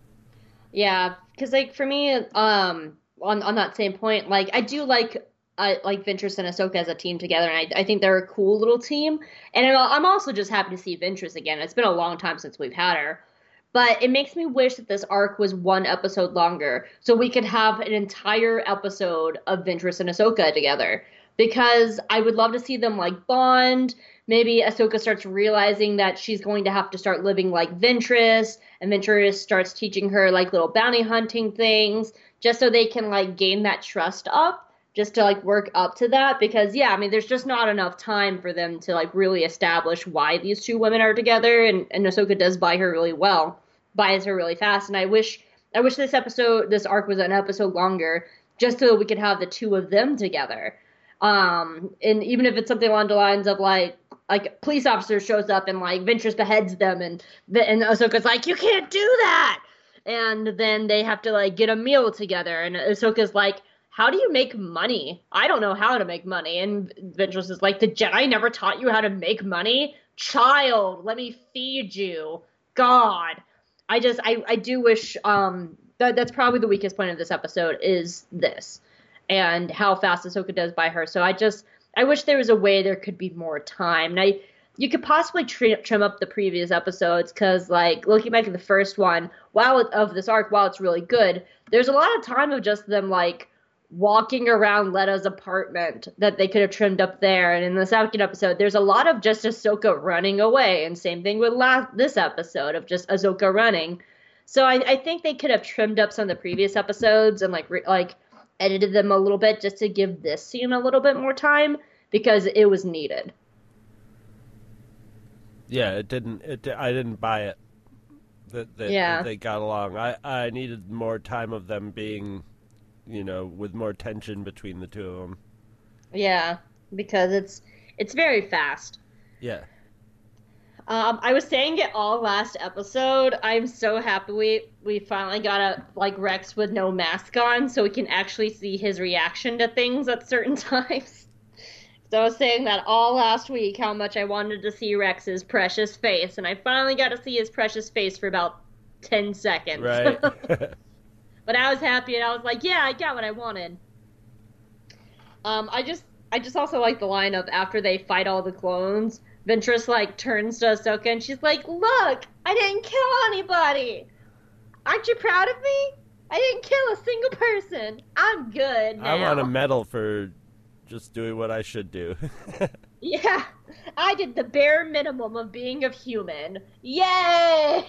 Yeah, because like for me, um, on on that same point, like I do like I like Ventress and Ahsoka as a team together, and I I think they're a cool little team. And I'm I'm also just happy to see Ventress again. It's been a long time since we've had her. But it makes me wish that this arc was one episode longer, so we could have an entire episode of Ventress and Ahsoka together. Because I would love to see them like bond. Maybe Ahsoka starts realizing that she's going to have to start living like Ventress, and Ventress starts teaching her like little bounty hunting things, just so they can like gain that trust up, just to like work up to that. Because yeah, I mean, there's just not enough time for them to like really establish why these two women are together, and, and Ahsoka does buy her really well, buys her really fast. And I wish, I wish this episode, this arc was an episode longer, just so we could have the two of them together. Um, and even if it's something along the lines of like, like a police officer shows up and like Ventress beheads them, and and Ahsoka's like, you can't do that, and then they have to like get a meal together, and Ahsoka's like, how do you make money? I don't know how to make money. And Ventress is like, the Jedi never taught you how to make money? Child, let me feed you. God. I just, I, I do wish, um, that that's probably the weakest point of this episode is this, and how fast Ahsoka does by her. So I just, I wish there was a way there could be more time. And I, you could possibly trim, trim up the previous episodes, because like looking back at the first one, while it, of this arc, while it's really good, there's a lot of time of just them like walking around Letta's apartment that they could have trimmed up there. And in the second episode, there's a lot of just Ahsoka running away, and same thing with last, this episode of just Ahsoka running. So I, I think they could have trimmed up some of the previous episodes and like re, like edited them a little bit just to give this scene a little bit more time, because it was needed. Yeah, it didn't. It I didn't buy it. That, that, Yeah. that they got along. I I needed more time of them being, you know, with more tension between the two of them. Yeah, because it's it's very fast. Yeah. Um, I was saying it all last episode. I'm so happy we, we finally got a like Rex with no mask on, so we can actually see his reaction to things at certain times. So I was saying that all last week, how much I wanted to see Rex's precious face, and I finally got to see his precious face for about ten seconds. Right. But I was happy, and I was like, yeah, I got what I wanted. Um, I just, I just also like the line of after they fight all the clones, Ventress, like, turns to Ahsoka, and she's like, look, I didn't kill anybody. Aren't you proud of me? I didn't kill a single person. I'm good now. I want a medal for just doing what I should do. Yeah, I did the bare minimum of being a human. Yay!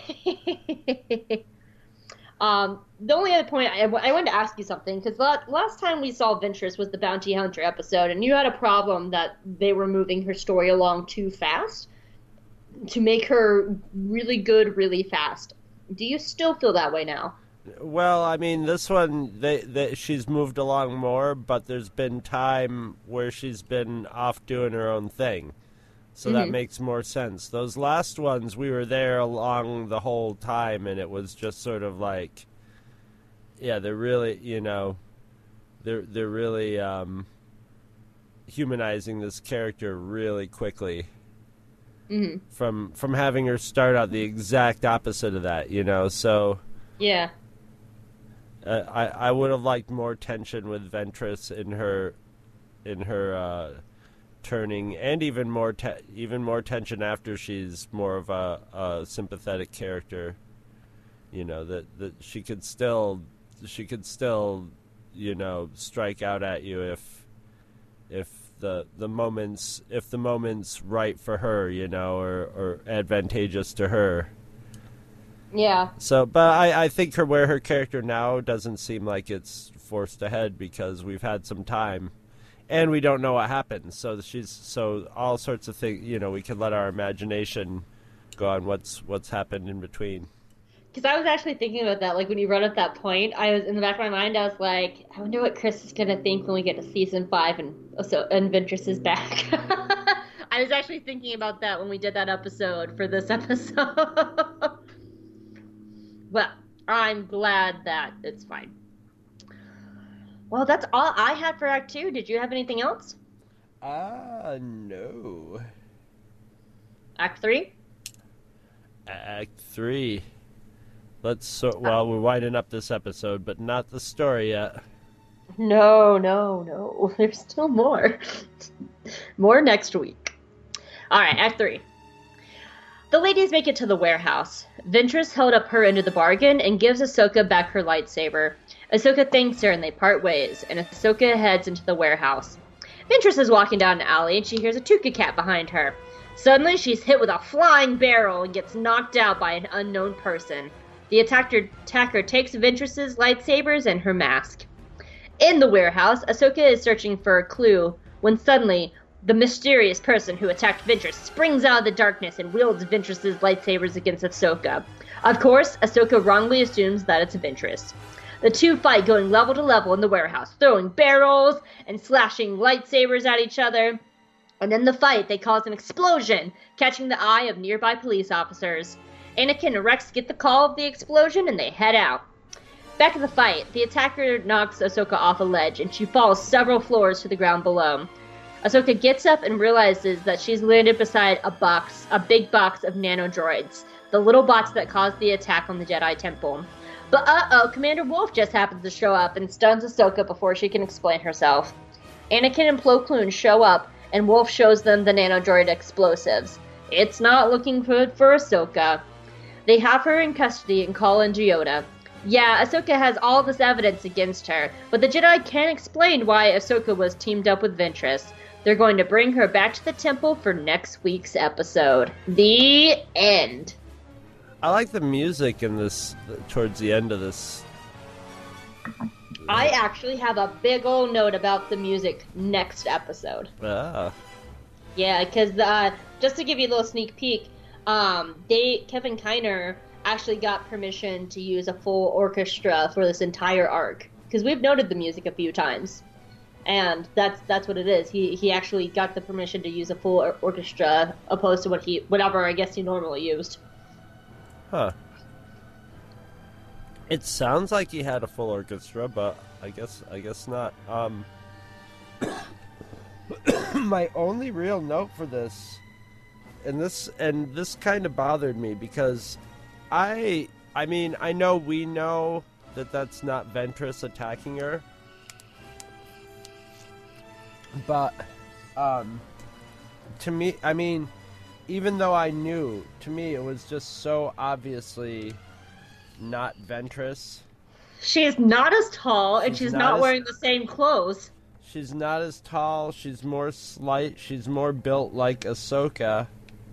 um, the only other point, I, I wanted to ask you something, because last time we saw Ventress was the Bounty Hunter episode, and you had a problem that they were moving her story along too fast to make her really good really fast. Do you still feel that way now? Well, I mean, this one, they, they, she's moved along more, but there's been time where she's been off doing her own thing. So mm-hmm. that makes more sense. Those last ones, we were there along the whole time, and it was just sort of like, yeah, they're really, you know, they're, they're really um, humanizing this character really quickly. Mm-hmm. From, from having her start out the exact opposite of that, you know, so... Yeah. Uh, I I would have liked more tension with Ventress in her, in her uh, turning, and even more te- even more tension after she's more of a, a sympathetic character. You know that, that she could still she could still, you know, strike out at you if if the the moments if the moment's right for her, you know, or, or advantageous to her. Yeah. So, but I, I think her where her character now doesn't seem like it's forced ahead because we've had some time, and we don't know what happens. So she's so all sorts of things. You know, we can let our imagination go on what's what's happened in between. Because I was actually thinking about that. Like when you brought up that point, I was in the back of my mind. I was like, I wonder what Chris is gonna think when we get to season five and so and Ventress is back. I was actually thinking about that when we did that episode for this episode. Well, I'm glad that it's fine. Well, that's all I had for Act Two. Did you have anything else? Uh, no. Act Three? Act Three. Let's, so, well, we're winding up this episode, but not the story yet. No, no, no. There's still more. More next week. All right, Act Three. The ladies make it to the warehouse. Ventress held up her end of the bargain and gives Ahsoka back her lightsaber. Ahsoka thanks her and they part ways, and Ahsoka heads into the warehouse. Ventress is walking down an alley and she hears a Tuca cat behind her. Suddenly, she's hit with a flying barrel and gets knocked out by an unknown person. The attacker, attacker takes Ventress's lightsabers and her mask. In the warehouse, Ahsoka is searching for a clue when suddenly, the mysterious person who attacked Ventress springs out of the darkness and wields Ventress's lightsabers against Ahsoka. Of course, Ahsoka wrongly assumes that it's Ventress. The two fight going level to level in the warehouse, throwing barrels and slashing lightsabers at each other. And in the fight, they cause an explosion, catching the eye of nearby police officers. Anakin and Rex get the call of the explosion and they head out. Back in the fight, the attacker knocks Ahsoka off a ledge and she falls several floors to the ground below. Ahsoka gets up and realizes that she's landed beside a box, a big box of nanodroids, the little bots that caused the attack on the Jedi Temple. But uh-oh, Commander Wolffe just happens to show up and stuns Ahsoka before she can explain herself. Anakin and Plo Koon show up, and Wolffe shows them the nanodroid explosives. It's not looking good for Ahsoka. They have her in custody and call in Yoda. Yeah, Ahsoka has all this evidence against her, but the Jedi can't explain why Ahsoka was teamed up with Ventress. They're going to bring her back to the temple for next week's episode. The end. I like the music in this, towards the end of this. I actually have a big old note about the music next episode. Ah. Yeah, because uh, just to give you a little sneak peek, um, they Kevin Kiner actually got permission to use a full orchestra for this entire arc. Because we've noted the music a few times. and that's that's what it is. He he actually got the permission to use a full or- orchestra, opposed to what he whatever I guess he normally used. Huh. It sounds like he had a full orchestra, but I guess I guess not. Um, my only real note for this, and this and this kind of bothered me because I I mean I know we know that that's not Ventress attacking her, but um, to me, I mean, even though I knew, to me it was just so obviously not Ventress. She's not as tall, and She's she's not not, as- wearing the same clothes. She's not as tall, she's more slight, she's more built like Ahsoka,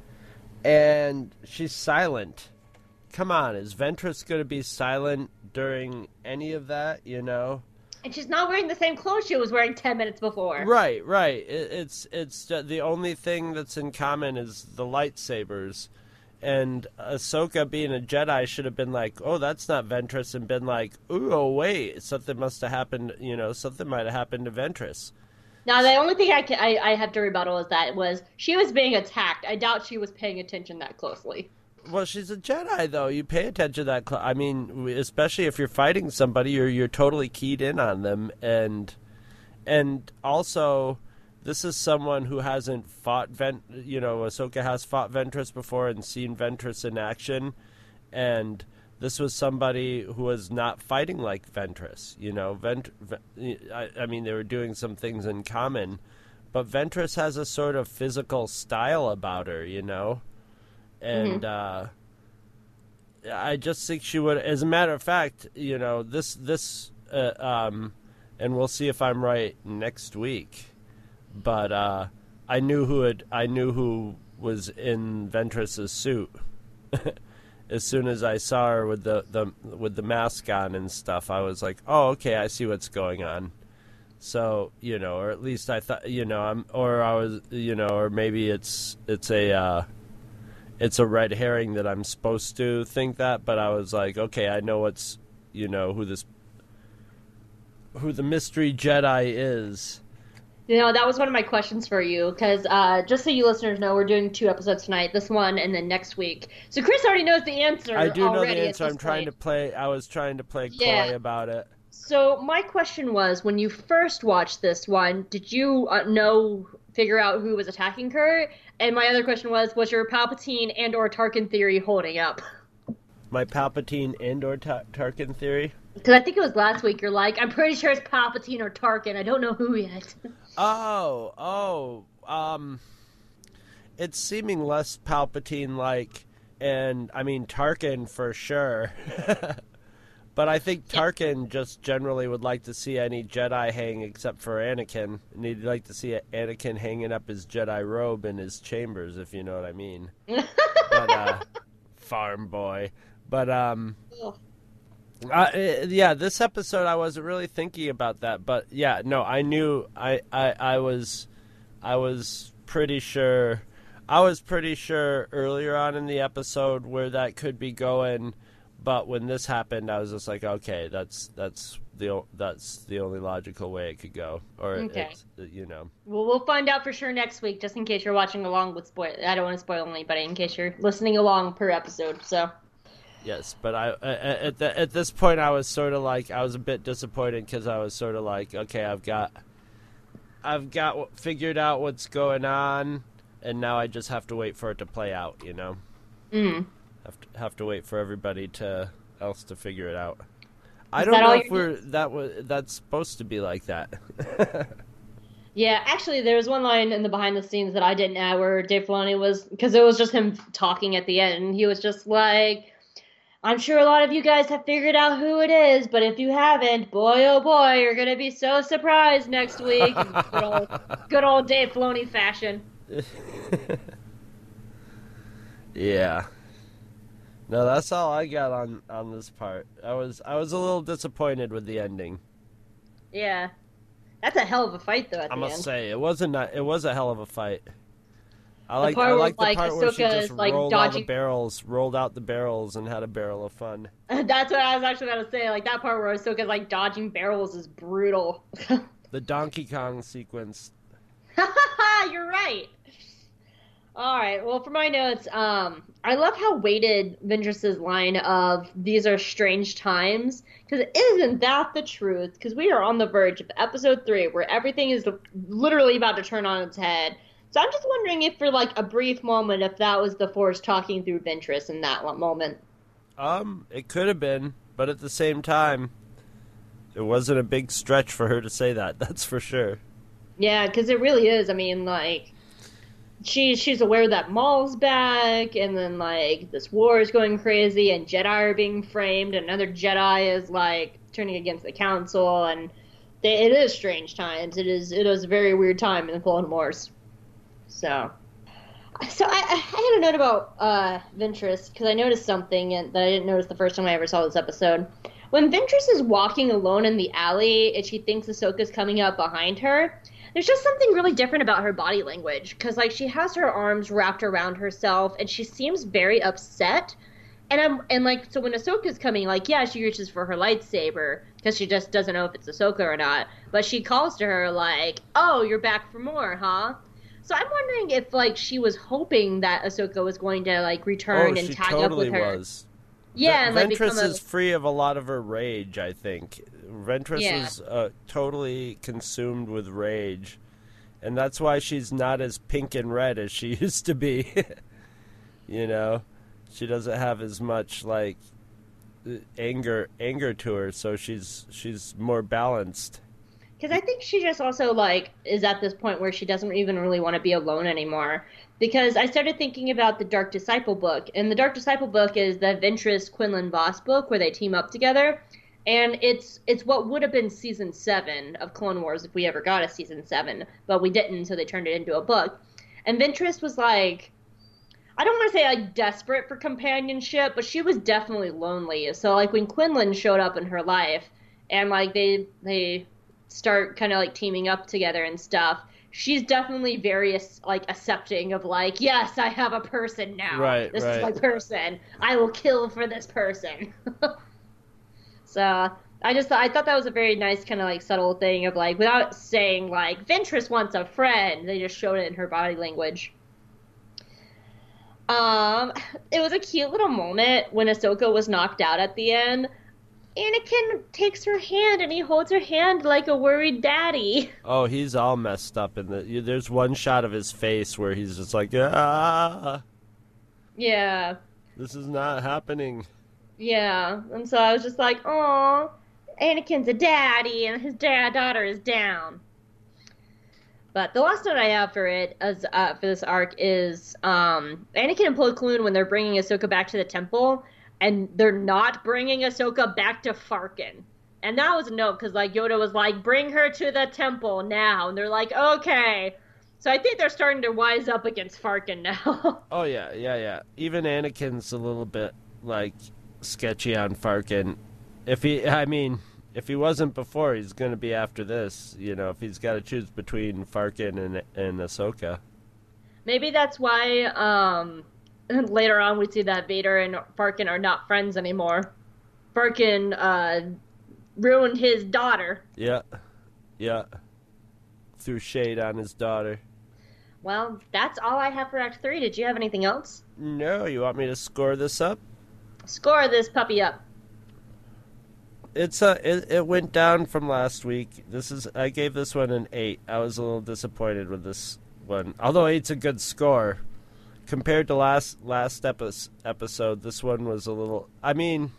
and she's silent. Come on, is Ventress going to be silent during any of that, you know? And she's not wearing the same clothes she was wearing ten minutes before. Right, right. It, it's it's ju- the only thing that's in common is the lightsabers. And Ahsoka, being a Jedi, should have been like, oh, that's not Ventress, and been like, ooh, oh, wait, something must have happened, you know, something might have happened to Ventress. Now, the only thing I, can, I, I have to rebuttal is that was she was being attacked. I doubt she was paying attention that closely. Well, she's a Jedi, though. You pay attention to that. Cl- I mean, especially if you're fighting somebody, you're you're totally keyed in on them, and and also, this is someone who hasn't fought Vent. You know, Ahsoka has fought Ventress before and seen Ventress in action, and this was somebody who was not fighting like Ventress. You know, Vent. I, I mean, they were doing some things in common, but Ventress has a sort of physical style about her. You know. And uh, I just think she would. As a matter of fact, you know, this this, uh, um, and we'll see if I'm right next week. But uh, I knew who had. I knew who was in Ventress's suit as soon as I saw her with the, the with the mask on and stuff. I was like, oh, okay, I see what's going on. So you know, or at least I thought, you know, I'm, or I was, you know, or maybe it's it's a. Uh, It's a red herring that I'm supposed to think that, but I was like, okay, I know what's, you know, who this, who the mystery Jedi is. You know, that was one of my questions for you, because uh, just so you listeners know, we're doing two episodes tonight, this one and then next week. So Chris already knows the answer. I do know already the at answer. this I'm trying point. to play, I was trying to play Yeah. coy about it. So my question was, when you first watched this one, did you uh, know, figure out who was attacking her? And my other question was, was your Palpatine and or Tarkin theory holding up? My Palpatine and or Ta- Tarkin theory? Because I think it was last week, you're like, I'm pretty sure it's Palpatine or Tarkin. I don't know who yet. Oh, oh, um, it's seeming less Palpatine-like, and, I mean, Tarkin for sure. But I think Tarkin just generally would like to see any Jedi hang except for Anakin. And he'd like to see Anakin hanging up his Jedi robe in his chambers, if you know what I mean. But, uh, farm boy. But, um, uh, yeah, this episode I wasn't really thinking about that. But, yeah, no, I knew, I, I, I was, I was pretty sure, I was pretty sure earlier on in the episode where that could be going. But when this happened, I was just like, okay, that's that's the that's the only logical way it could go, or Okay. it's, you know. Well, we'll find out for sure next week, just in case you're watching along with spoil. I don't want to spoil anybody, in case you're listening along per episode. So. Yes, but I at the, at this point I was sort of like I was a bit disappointed because I was sort of like, okay, I've got I've got figured out what's going on, and now I just have to wait for it to play out, you know. Mm. Have to, have to wait for everybody to else to figure it out. I Is don't that know all if you're- we're that was that's supposed to be like that. Yeah, actually, there was one line in the behind the scenes that I didn't add where Dave Filoni was, because it was just him talking at the end, and he was just like, I'm sure a lot of you guys have figured out who it is, but if you haven't, boy oh boy, you're going to be so surprised next week. In good old, good old Dave Filoni fashion. Yeah. No, that's all I got on, on this part. I was I was a little disappointed with the ending. Yeah. That's a hell of a fight, though, at I the must end. say it wasn't a, it was a hell of a fight. I like part I where, like the like, part where she Ahsoka just is, like, rolled all the dodging- barrels, rolled out the barrels, and had a barrel of fun. That's what I was actually going to say. Like, that part where Ahsoka's, like, dodging barrels is brutal. The Donkey Kong sequence. You're right. All right. Well, for my notes, um, I love how weighted Ventress's line of "these are strange times," because isn't that the truth? Because we are on the verge of episode three, where everything is literally about to turn on its head. So I'm just wondering if, for like a brief moment, if that was the Force talking through Ventress in that one moment. Um, it could have been, but at the same time, it wasn't a big stretch for her to say that. That's for sure. Yeah, because it really is. I mean, like. She, she's aware that Maul's back, and then, like, this war is going crazy, and Jedi are being framed, and another Jedi is, like, turning against the Council, and they, it is strange times. It is it is a very weird time in the Clone Wars. So, so I, I had a note about uh, Ventress, because I noticed something that I didn't notice the first time I ever saw this episode. When Ventress is walking alone in the alley, and she thinks Ahsoka's coming up behind her, there's just something really different about her body language, because, like, she has her arms wrapped around herself, and she seems very upset, and I'm, and, like, so when Ahsoka's coming, like, yeah, she reaches for her lightsaber, because she just doesn't know if it's Ahsoka or not, but she calls to her, like, oh, you're back for more, huh? So I'm wondering if, like, she was hoping that Ahsoka was going to, like, return oh, and she tag totally up with her. was. Yeah, and, like, Ventress become a... is free of a lot of her rage, I think. Ventress Yeah. is uh, totally consumed with rage, and that's why she's not as pink and red as she used to be. You know, she doesn't have as much like anger anger to her, so she's she's more balanced. Because I think she just also, like, is at this point where she doesn't even really want to be alone anymore. Because I started thinking about the Dark Disciple book. And the Dark Disciple book is the Ventress Quinlan Voss book where they team up together. And it's it's what would have been season seven of Clone Wars if we ever got a season seven. But we didn't, so they turned it into a book. And Ventress was, like, I don't want to say, like, desperate for companionship, but she was definitely lonely. So, like, when Quinlan showed up in her life, and, like, they they... start kind of like teaming up together and stuff, she's definitely very like accepting of like, yes, I have a person now. Right, this right. is my person. I will kill for this person. So I just I thought that was a very nice kind of like subtle thing of like, without saying like Ventress wants a friend, they just showed it in her body language. Um, it was a cute little moment when Ahsoka was knocked out at the end. Anakin takes her hand and he holds her hand like a worried daddy. Oh, he's all messed up in the. There's one shot of his face where he's just like, ah, Yeah, this is not happening. yeah. And so I was just like, oh, Anakin's a daddy and his dad daughter is down. But the last note I have for it, as uh, for this arc, is um, Anakin and Plo Koon when they're bringing Ahsoka back to the temple. And they're not bringing Ahsoka back to Farkin. And that was a note, because, like, Yoda was like, bring her to the temple now. And they're like, okay. So I think they're starting to wise up against Farkin now. Oh, yeah, yeah, yeah. Even Anakin's a little bit, like, sketchy on Farkin. If he, I mean, if he wasn't before, he's going to be after this. You know, if he's got to choose between Farkin and, and Ahsoka. Maybe that's why, um... later on, we see that Vader and Farkin are not friends anymore. Farkin uh, ruined his daughter. Yeah, yeah. Threw shade on his daughter. Well, that's all I have for Act three. Did you have anything else? No, you want me to score this up? Score this puppy up. It's a. It, it went down from last week. This is. I gave this one an eight. I was a little disappointed with this one, although eight's a good score. Compared to last last epi- episode, this one was a little... I mean,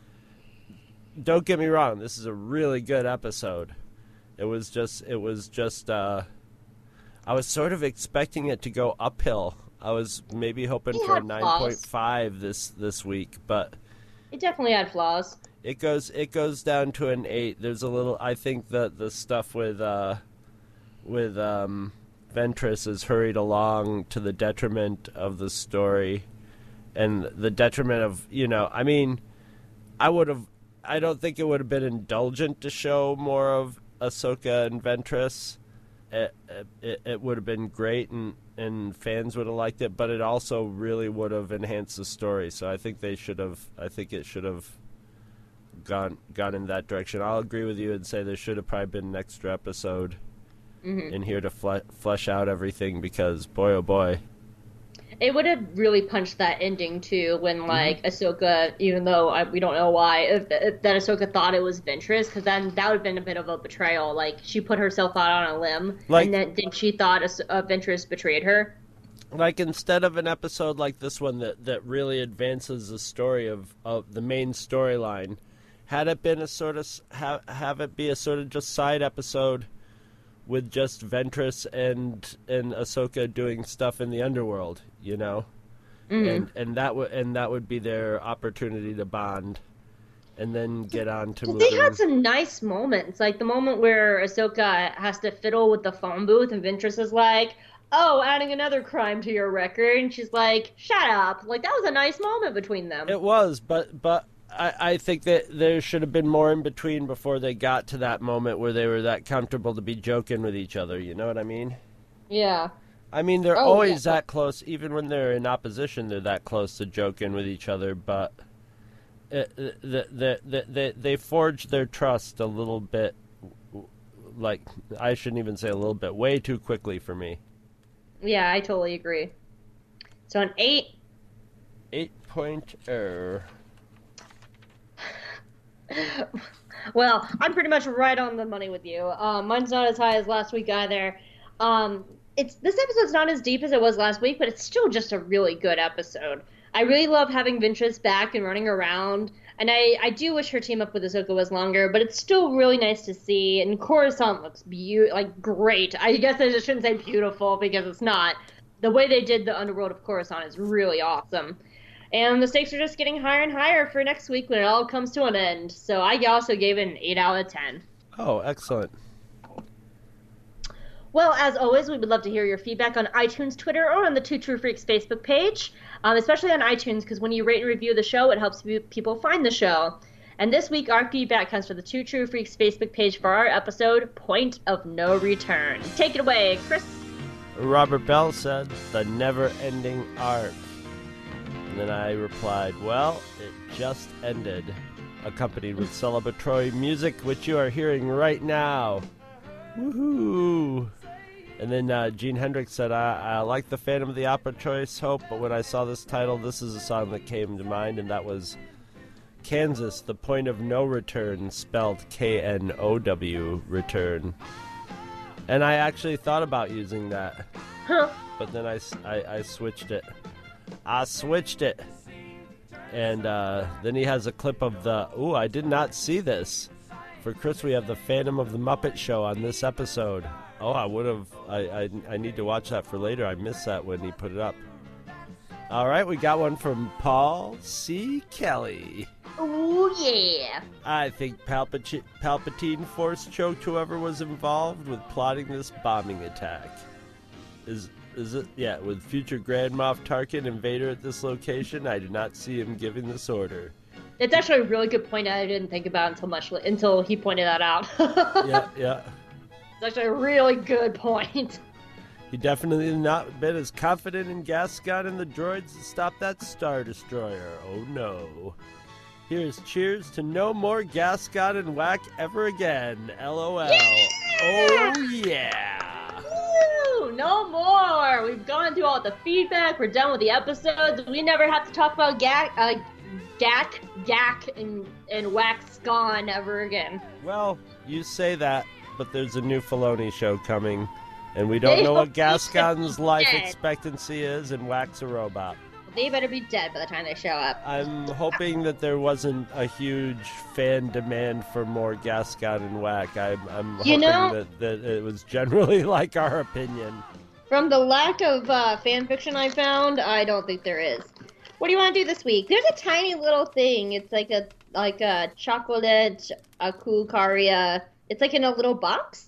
don't get me wrong, this is a really good episode. It was just... It was just... Uh, I was sort of expecting it to go uphill. I was maybe hoping It for a had nine flaws. point five this, this week, but It definitely had flaws. it goes it goes down to an eight. There's a little... I think that the stuff with... Uh, with... Um, Ventress is hurried along to the detriment of the story and the detriment of, you know, I mean, I would have, I don't think it would have been indulgent to show more of Ahsoka and Ventress. It, it, it would have been great and, and fans would have liked it, but it also really would have enhanced the story. So I think they should have, I think it should have gone gone in that direction. I'll agree with you and say there should have probably been an extra episode mm-hmm. in here to fle- flesh out everything, because boy oh boy. It would have really punched that ending too, when like mm-hmm. Ahsoka, even though I, we don't know why, if, if that Ahsoka thought it was Ventress, because then that would have been a bit of a betrayal. Like she put herself out on a limb, like, and then then she thought a, a Ventress betrayed her. Like, instead of an episode like this one that, that really advances the story of, of the main storyline, had it been a sort of have have it be a sort of just side episode with just Ventress and and Ahsoka doing stuff in the underworld, you know, mm-hmm. and and that would and that would be their opportunity to bond, and then get on to. They had some nice moments, like the moment where Ahsoka has to fiddle with the phone booth, and Ventress is like, "Oh, adding another crime to your record," and she's like, "Shut up!" Like that was a nice moment between them. It was, but but. I, I think that there should have been more in between before they got to that moment where they were that comfortable to be joking with each other. You know what I mean? Yeah. I mean, they're oh, always yeah. that close. Even when they're in opposition, they're that close to joking with each other. But it, the, the, the, they, they forge their trust a little bit, like, I shouldn't even say a little bit, way too quickly for me. Yeah, I totally agree. So an eight. Eight point er. Well, I'm pretty much right on the money with you. Um, mine's not as high as last week either. Um, it's this episode's not as deep as it was last week, but it's still just a really good episode. I really love having Ventress back and running around, and I, I do wish her team up with Ahsoka was longer, but it's still really nice to see. And Coruscant looks be- like great. I guess I just shouldn't say beautiful because it's not. The way they did the underworld of Coruscant is really awesome. And the stakes are just getting higher and higher for next week when it all comes to an end. So I also gave it an eight out of ten. Oh, excellent. Well, as always, we would love to hear your feedback on iTunes, Twitter, or on the Two True Freaks Facebook page, um, especially on iTunes, because when you rate and review the show, it helps people find the show. And this week, our feedback comes from the Two True Freaks Facebook page for our episode, Point of No Return. Take it away, Chris. Robert Bell said, "The never-ending arc." And then I replied, "Well, it just ended," accompanied with celebratory music, which you are hearing right now. Woohoo! And then uh, Gene Hendricks said, I, I like the Phantom of the Opera choice, Hope, but when I saw this title, this is a song that came to mind, and that was Kansas, the Point of No Return, spelled K N O W, return. And I actually thought about using that, huh. but then I, I, I switched it. I switched it. And uh, then he has a clip of the, ooh, I did not see this. For Chris, we have the Phantom of the Muppet Show on this episode. Oh, I would have, I, I, I need to watch that for later. I missed that when he put it up. All right, we got one from Paul C. Kelly. Oh, yeah. I think Palpati- Palpatine force choked whoever was involved with plotting this bombing attack. Is is it? Yeah, with future Grand Moff Tarkin and Vader at this location, I do not see him giving this order. It's actually a really good point I didn't think about until much until he pointed that out. yeah, yeah. It's actually a really good point. He definitely not been as confident in Gascon and the droids to stop that Star Destroyer. Oh no. Here's cheers to no more Gascon and Whack ever again. LOL. Yeah! Oh yeah. Woo! No more. We've gone through all the feedback. We're done with the episodes. We never have to talk about Gak, uh, Gak, Gak, and and Wax Gone ever again. Well, you say that, but there's a new Filoni show coming, and we don't they know what Gascon's life dead. expectancy is, and Wax a robot. They better be dead by the time they show up. I'm hoping that there wasn't a huge fan demand for more Gascon and Whack. I'm, I'm you hoping know, that, that it was generally like our opinion. From the lack of uh, fan fiction I found, I don't think there is. What do you want to do this week? There's a tiny little thing. It's like a like a chocolate akukaria. It's like in a little box.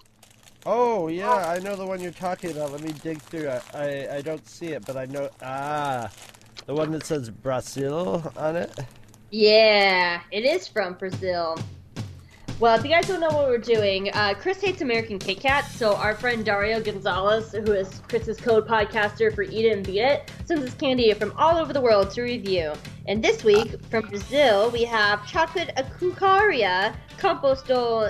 Oh, yeah, I know the one you're talking about. Let me dig through it. I, I don't see it, but I know... Ah, the one that says Brazil on it? Yeah, it is from Brazil. Well, if you guys don't know what we're doing, uh, Chris hates American Kit Kat, so our friend Dario Gonzalez, who is Chris's code podcaster for Eat It and Beat It, sends us candy from all over the world to review. And this week, from Brazil, we have chocolate acucaria, composto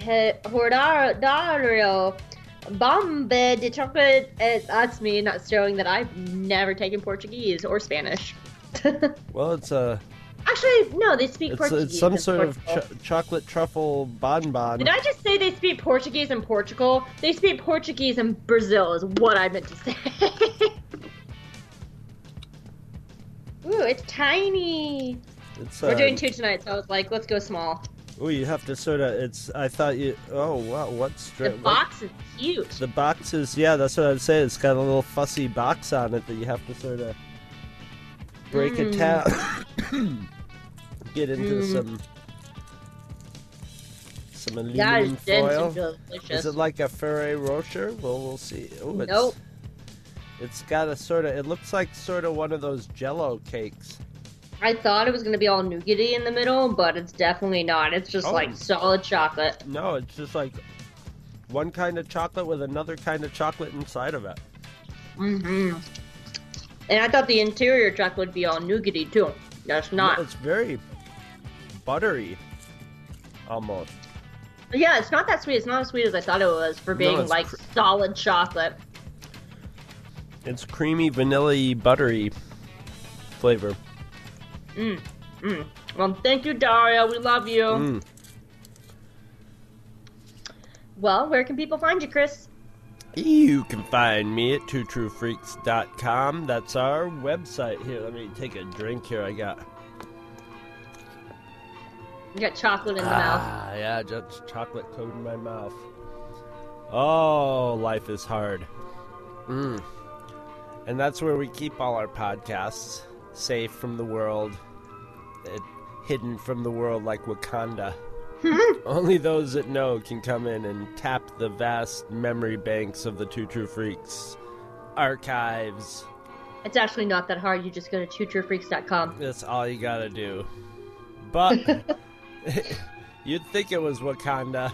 hordario, bombe de chocolate. Uh, that's me not showing that I've never taken Portuguese or Spanish. Well, it's a... Actually, no, they speak It's, Portuguese. it's some in sort Portugal. of ch- chocolate truffle bonbon. Did I just say they speak Portuguese in Portugal? They speak Portuguese in Brazil is what I meant to say. Ooh, it's tiny. It's, We're uh, doing two tonight, so I was like, let's go small. Ooh, you have to sort of. It's. I thought you. Oh wow, what's The box is cute. The box is. Yeah, that's what I'd say. It's got a little fussy box on it that you have to sort of break Mm. a tab. Get into Mm. some some That aluminum is dense foil. and delicious. Is it like a Ferrero Rocher? Well, we'll see. Ooh, it's, Nope. It's got a sort of. It looks like sort of one of those Jello cakes. I thought it was going to be all nougaty in the middle, but it's definitely not. It's just Oh. like solid chocolate. No, it's just like one kind of chocolate with another kind of chocolate inside of it. Mm-hmm. And I thought the interior chocolate would be all nougaty too. That's not. No, it's very buttery, almost. Yeah, it's not that sweet. It's not as sweet as I thought it was for being it's like cr- solid chocolate. It's creamy, vanilla-y, buttery flavor. Mm. Mm. Well, thank you, Dario. We love you. Mm. Well, where can people find you, Chris? You can find me at two true freaks dot com. That's our website. Here, let me take a drink here. I got You got chocolate in the mouth. ah, yeah, just chocolate coating my mouth. Oh, life is hard. Mm. And that's where we keep all our podcasts, safe from the world, it, hidden from the world like Wakanda. Only those that know can come in and tap the vast memory banks of the Two True Freaks archives. It's actually not that hard. You just go to two true freaks dot com. That's all you gotta do. But you'd think it was Wakanda.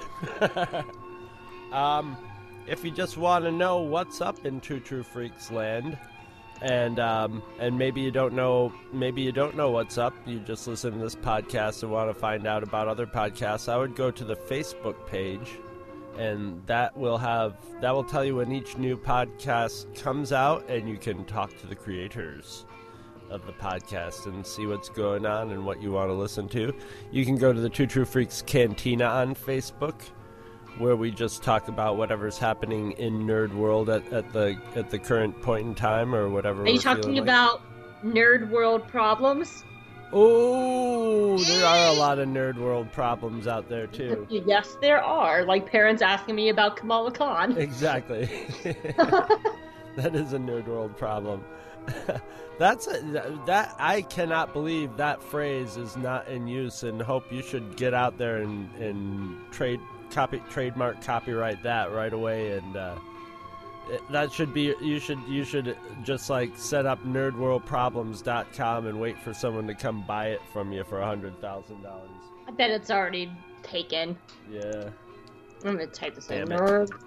um, if you just want to know what's up in Two True Freaks land, and um, and maybe you don't know, maybe you don't know what's up. You just listen to this podcast and want to find out about other podcasts. I would go to the Facebook page, and that will have that will tell you when each new podcast comes out, and you can talk to the creators of the podcast and see what's going on and what you want to listen to. You can go to the Two True Freaks Cantina on Facebook, where we just talk about whatever's happening in Nerd World at, at the at the current point in time, or whatever. Are you we're talking feeling like. about nerd world problems? Oh, there are a lot of Nerd World problems out there too. Yes, there are. Like parents asking me about Kamala Khan. Exactly. That is a Nerd World problem. That's a, that I cannot believe that phrase is not in use, and hope you should get out there and, and trade copy trademark copyright that right away. And uh, it, that should be you should you should just like set up nerd world problems dot com and wait for someone to come buy it from you for a hundred thousand dollars. I bet it's already taken. Yeah. I'm gonna type this in. Damn it.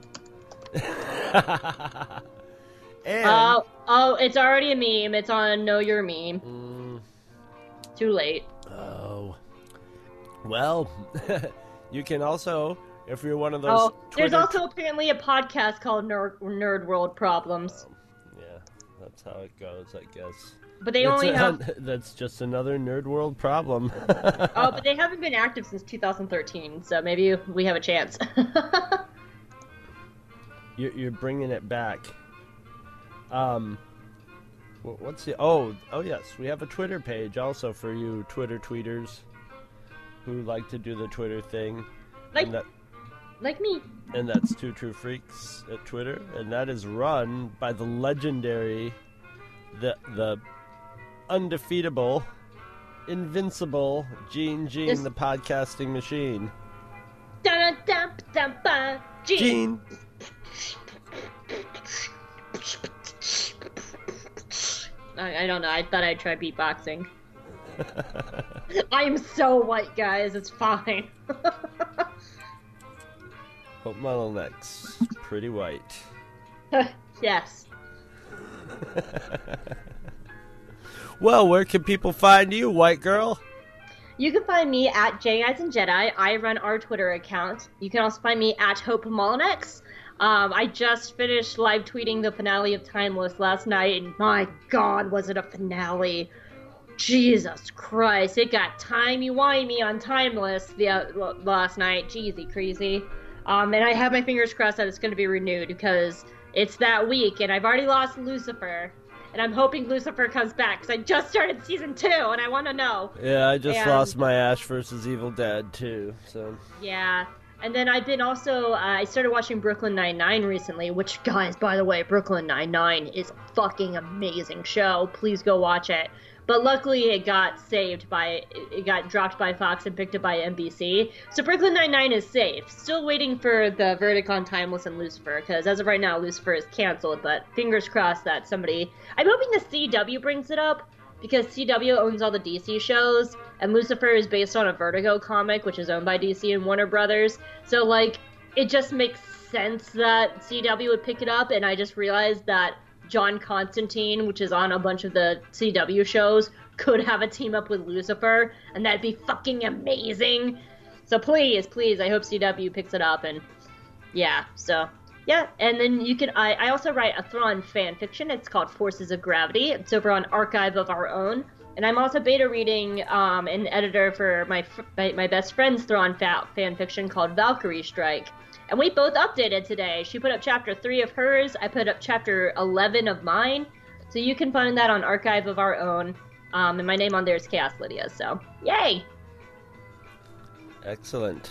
Nerd. And Oh, oh, it's already a meme. It's on Know Your Meme. Mm, Too late. oh. Well, you can also, if you're one of those Oh, there's Twitter- also apparently a podcast called Nerd, Nerd World Problems. Yeah, that's how it goes, I guess. But they It's only a- have... That's just another nerd world problem. Oh, but they haven't been active since two thousand thirteen, so maybe we have a chance. you're, you're bringing it back. Um, wh- what's the? Oh, oh yes, we have a Twitter page also for you Twitter tweeters who like to do the Twitter thing. like, And that, like me. and that's Two True Freaks at Twitter, and that is run by the legendary, the the undefeatable, invincible Gene Gene, Yes. the podcasting machine. Dun, dun, dun, dun, Gene. Gene. I, I don't know. I thought I'd try beatboxing. I am so white, guys. It's fine. Hope Mullinax. Pretty white. Yes. Well, where can people find you, white girl? You can find me at J Eyes and Jedi. I run our Twitter account. You can also find me at Hope Mullinax. Um, I just finished live tweeting the finale of Timeless last night, and my God, was it a finale? Jesus Christ, it got timey-wimey on Timeless the uh, last night. Jeezy crazy. Um, and I have my fingers crossed that it's going to be renewed because it's that week, and I've already lost Lucifer. And I'm hoping Lucifer comes back, because I just started season two, and I want to know. Yeah, I just and, lost my Ash versus Evil Dead, too, so... Yeah, and then I've been also, uh, I started watching Brooklyn Nine-Nine recently, which, guys, by the way, Brooklyn Nine-Nine is a fucking amazing show. Please go watch it. But luckily it got saved by, it got dropped by Fox and picked up by N B C. So Brooklyn Nine-Nine is safe. Still waiting for the verdict on Timeless and Lucifer, because as of right now, Lucifer is canceled, but fingers crossed that somebody... I'm hoping the C W brings it up, because C W owns all the D C shows, and Lucifer is based on a Vertigo comic, which is owned by D C and Warner Brothers. So, like, it just makes sense that C W would pick it up, and I just realized that John Constantine, which is on a bunch of the C W shows, could have a team up with Lucifer, and that'd be fucking amazing. So please, please, I hope C W picks it up, and yeah, so, yeah. And then you can, I, I also write a Thrawn fan fiction. It's called Forces of Gravity. It's over on Archive of Our Own. And I'm also beta reading um, an editor for my, my, my best friend's Thrawn fa- fan fiction called Valkyrie Strike. And we both updated today. She put up chapter three of hers. I put up chapter eleven of mine. So you can find that on Archive of Our Own. Um, and my name on there is Chaos Lydia. So, yay! Excellent.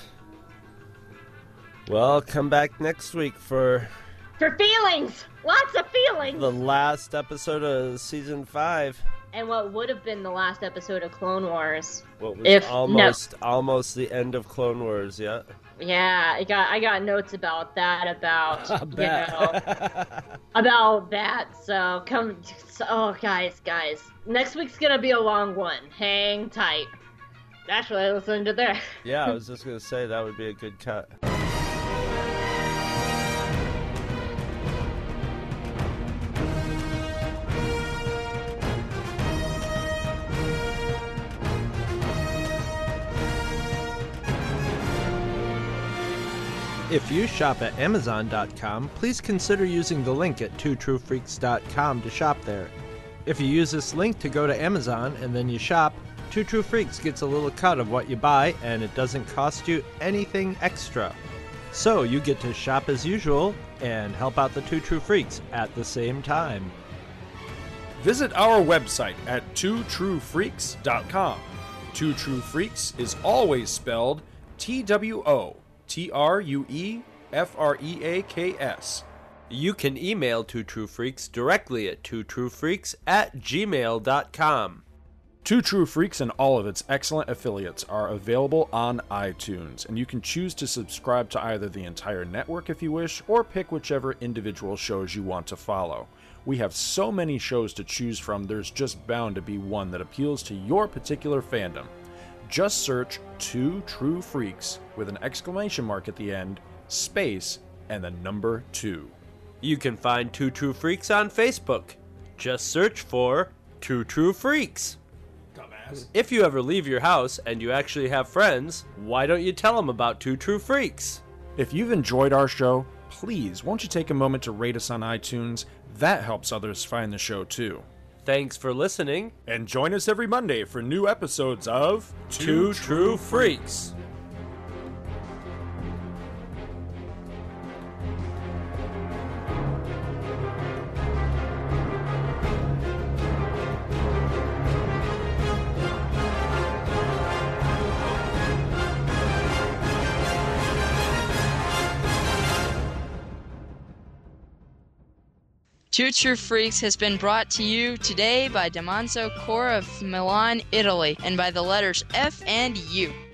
Well, come back next week for... For feelings! Lots of feelings! The last episode of season five. And what would have been the last episode of Clone Wars. What was if, almost no. almost the end of Clone Wars, yeah. Yeah, I got I got notes about that, about you know, about that. So come, so, oh guys, guys, next week's gonna be a long one. Hang tight. Actually, I listened to there. Yeah, I was just gonna say that would be a good cut. If you shop at Amazon dot com, please consider using the link at two true freaks dot com to shop there. If you use this link to go to Amazon and then you shop, Two True Freaks gets a little cut of what you buy, and it doesn't cost you anything extra. So you get to shop as usual and help out the Two True Freaks at the same time. Visit our website at two true freaks dot com. Two True Freaks is always spelled T W O T R U E F R E A K S. You can email Two True Freaks directly at two true freaks at gmail dot com. Two True Freaks and all of its excellent affiliates are available on iTunes, and you can choose to subscribe to either the entire network if you wish, or pick whichever individual shows you want to follow. We have so many shows to choose from, there's just bound to be one that appeals to your particular fandom. Just search Two True Freaks with an exclamation mark at the end, space, and the number two. You can find Two True Freaks on Facebook. Just search for Two True Freaks. Dumbass. If you ever leave your house and you actually have friends, why don't you tell them about Two True Freaks? If you've enjoyed our show, please won't you take a moment to rate us on iTunes? That helps others find the show too. Thanks for listening, and join us every Monday for new episodes of Two True Freaks. Two True Freaks has been brought to you today by Damanzo Core of Milan, Italy, and by the letters F and U.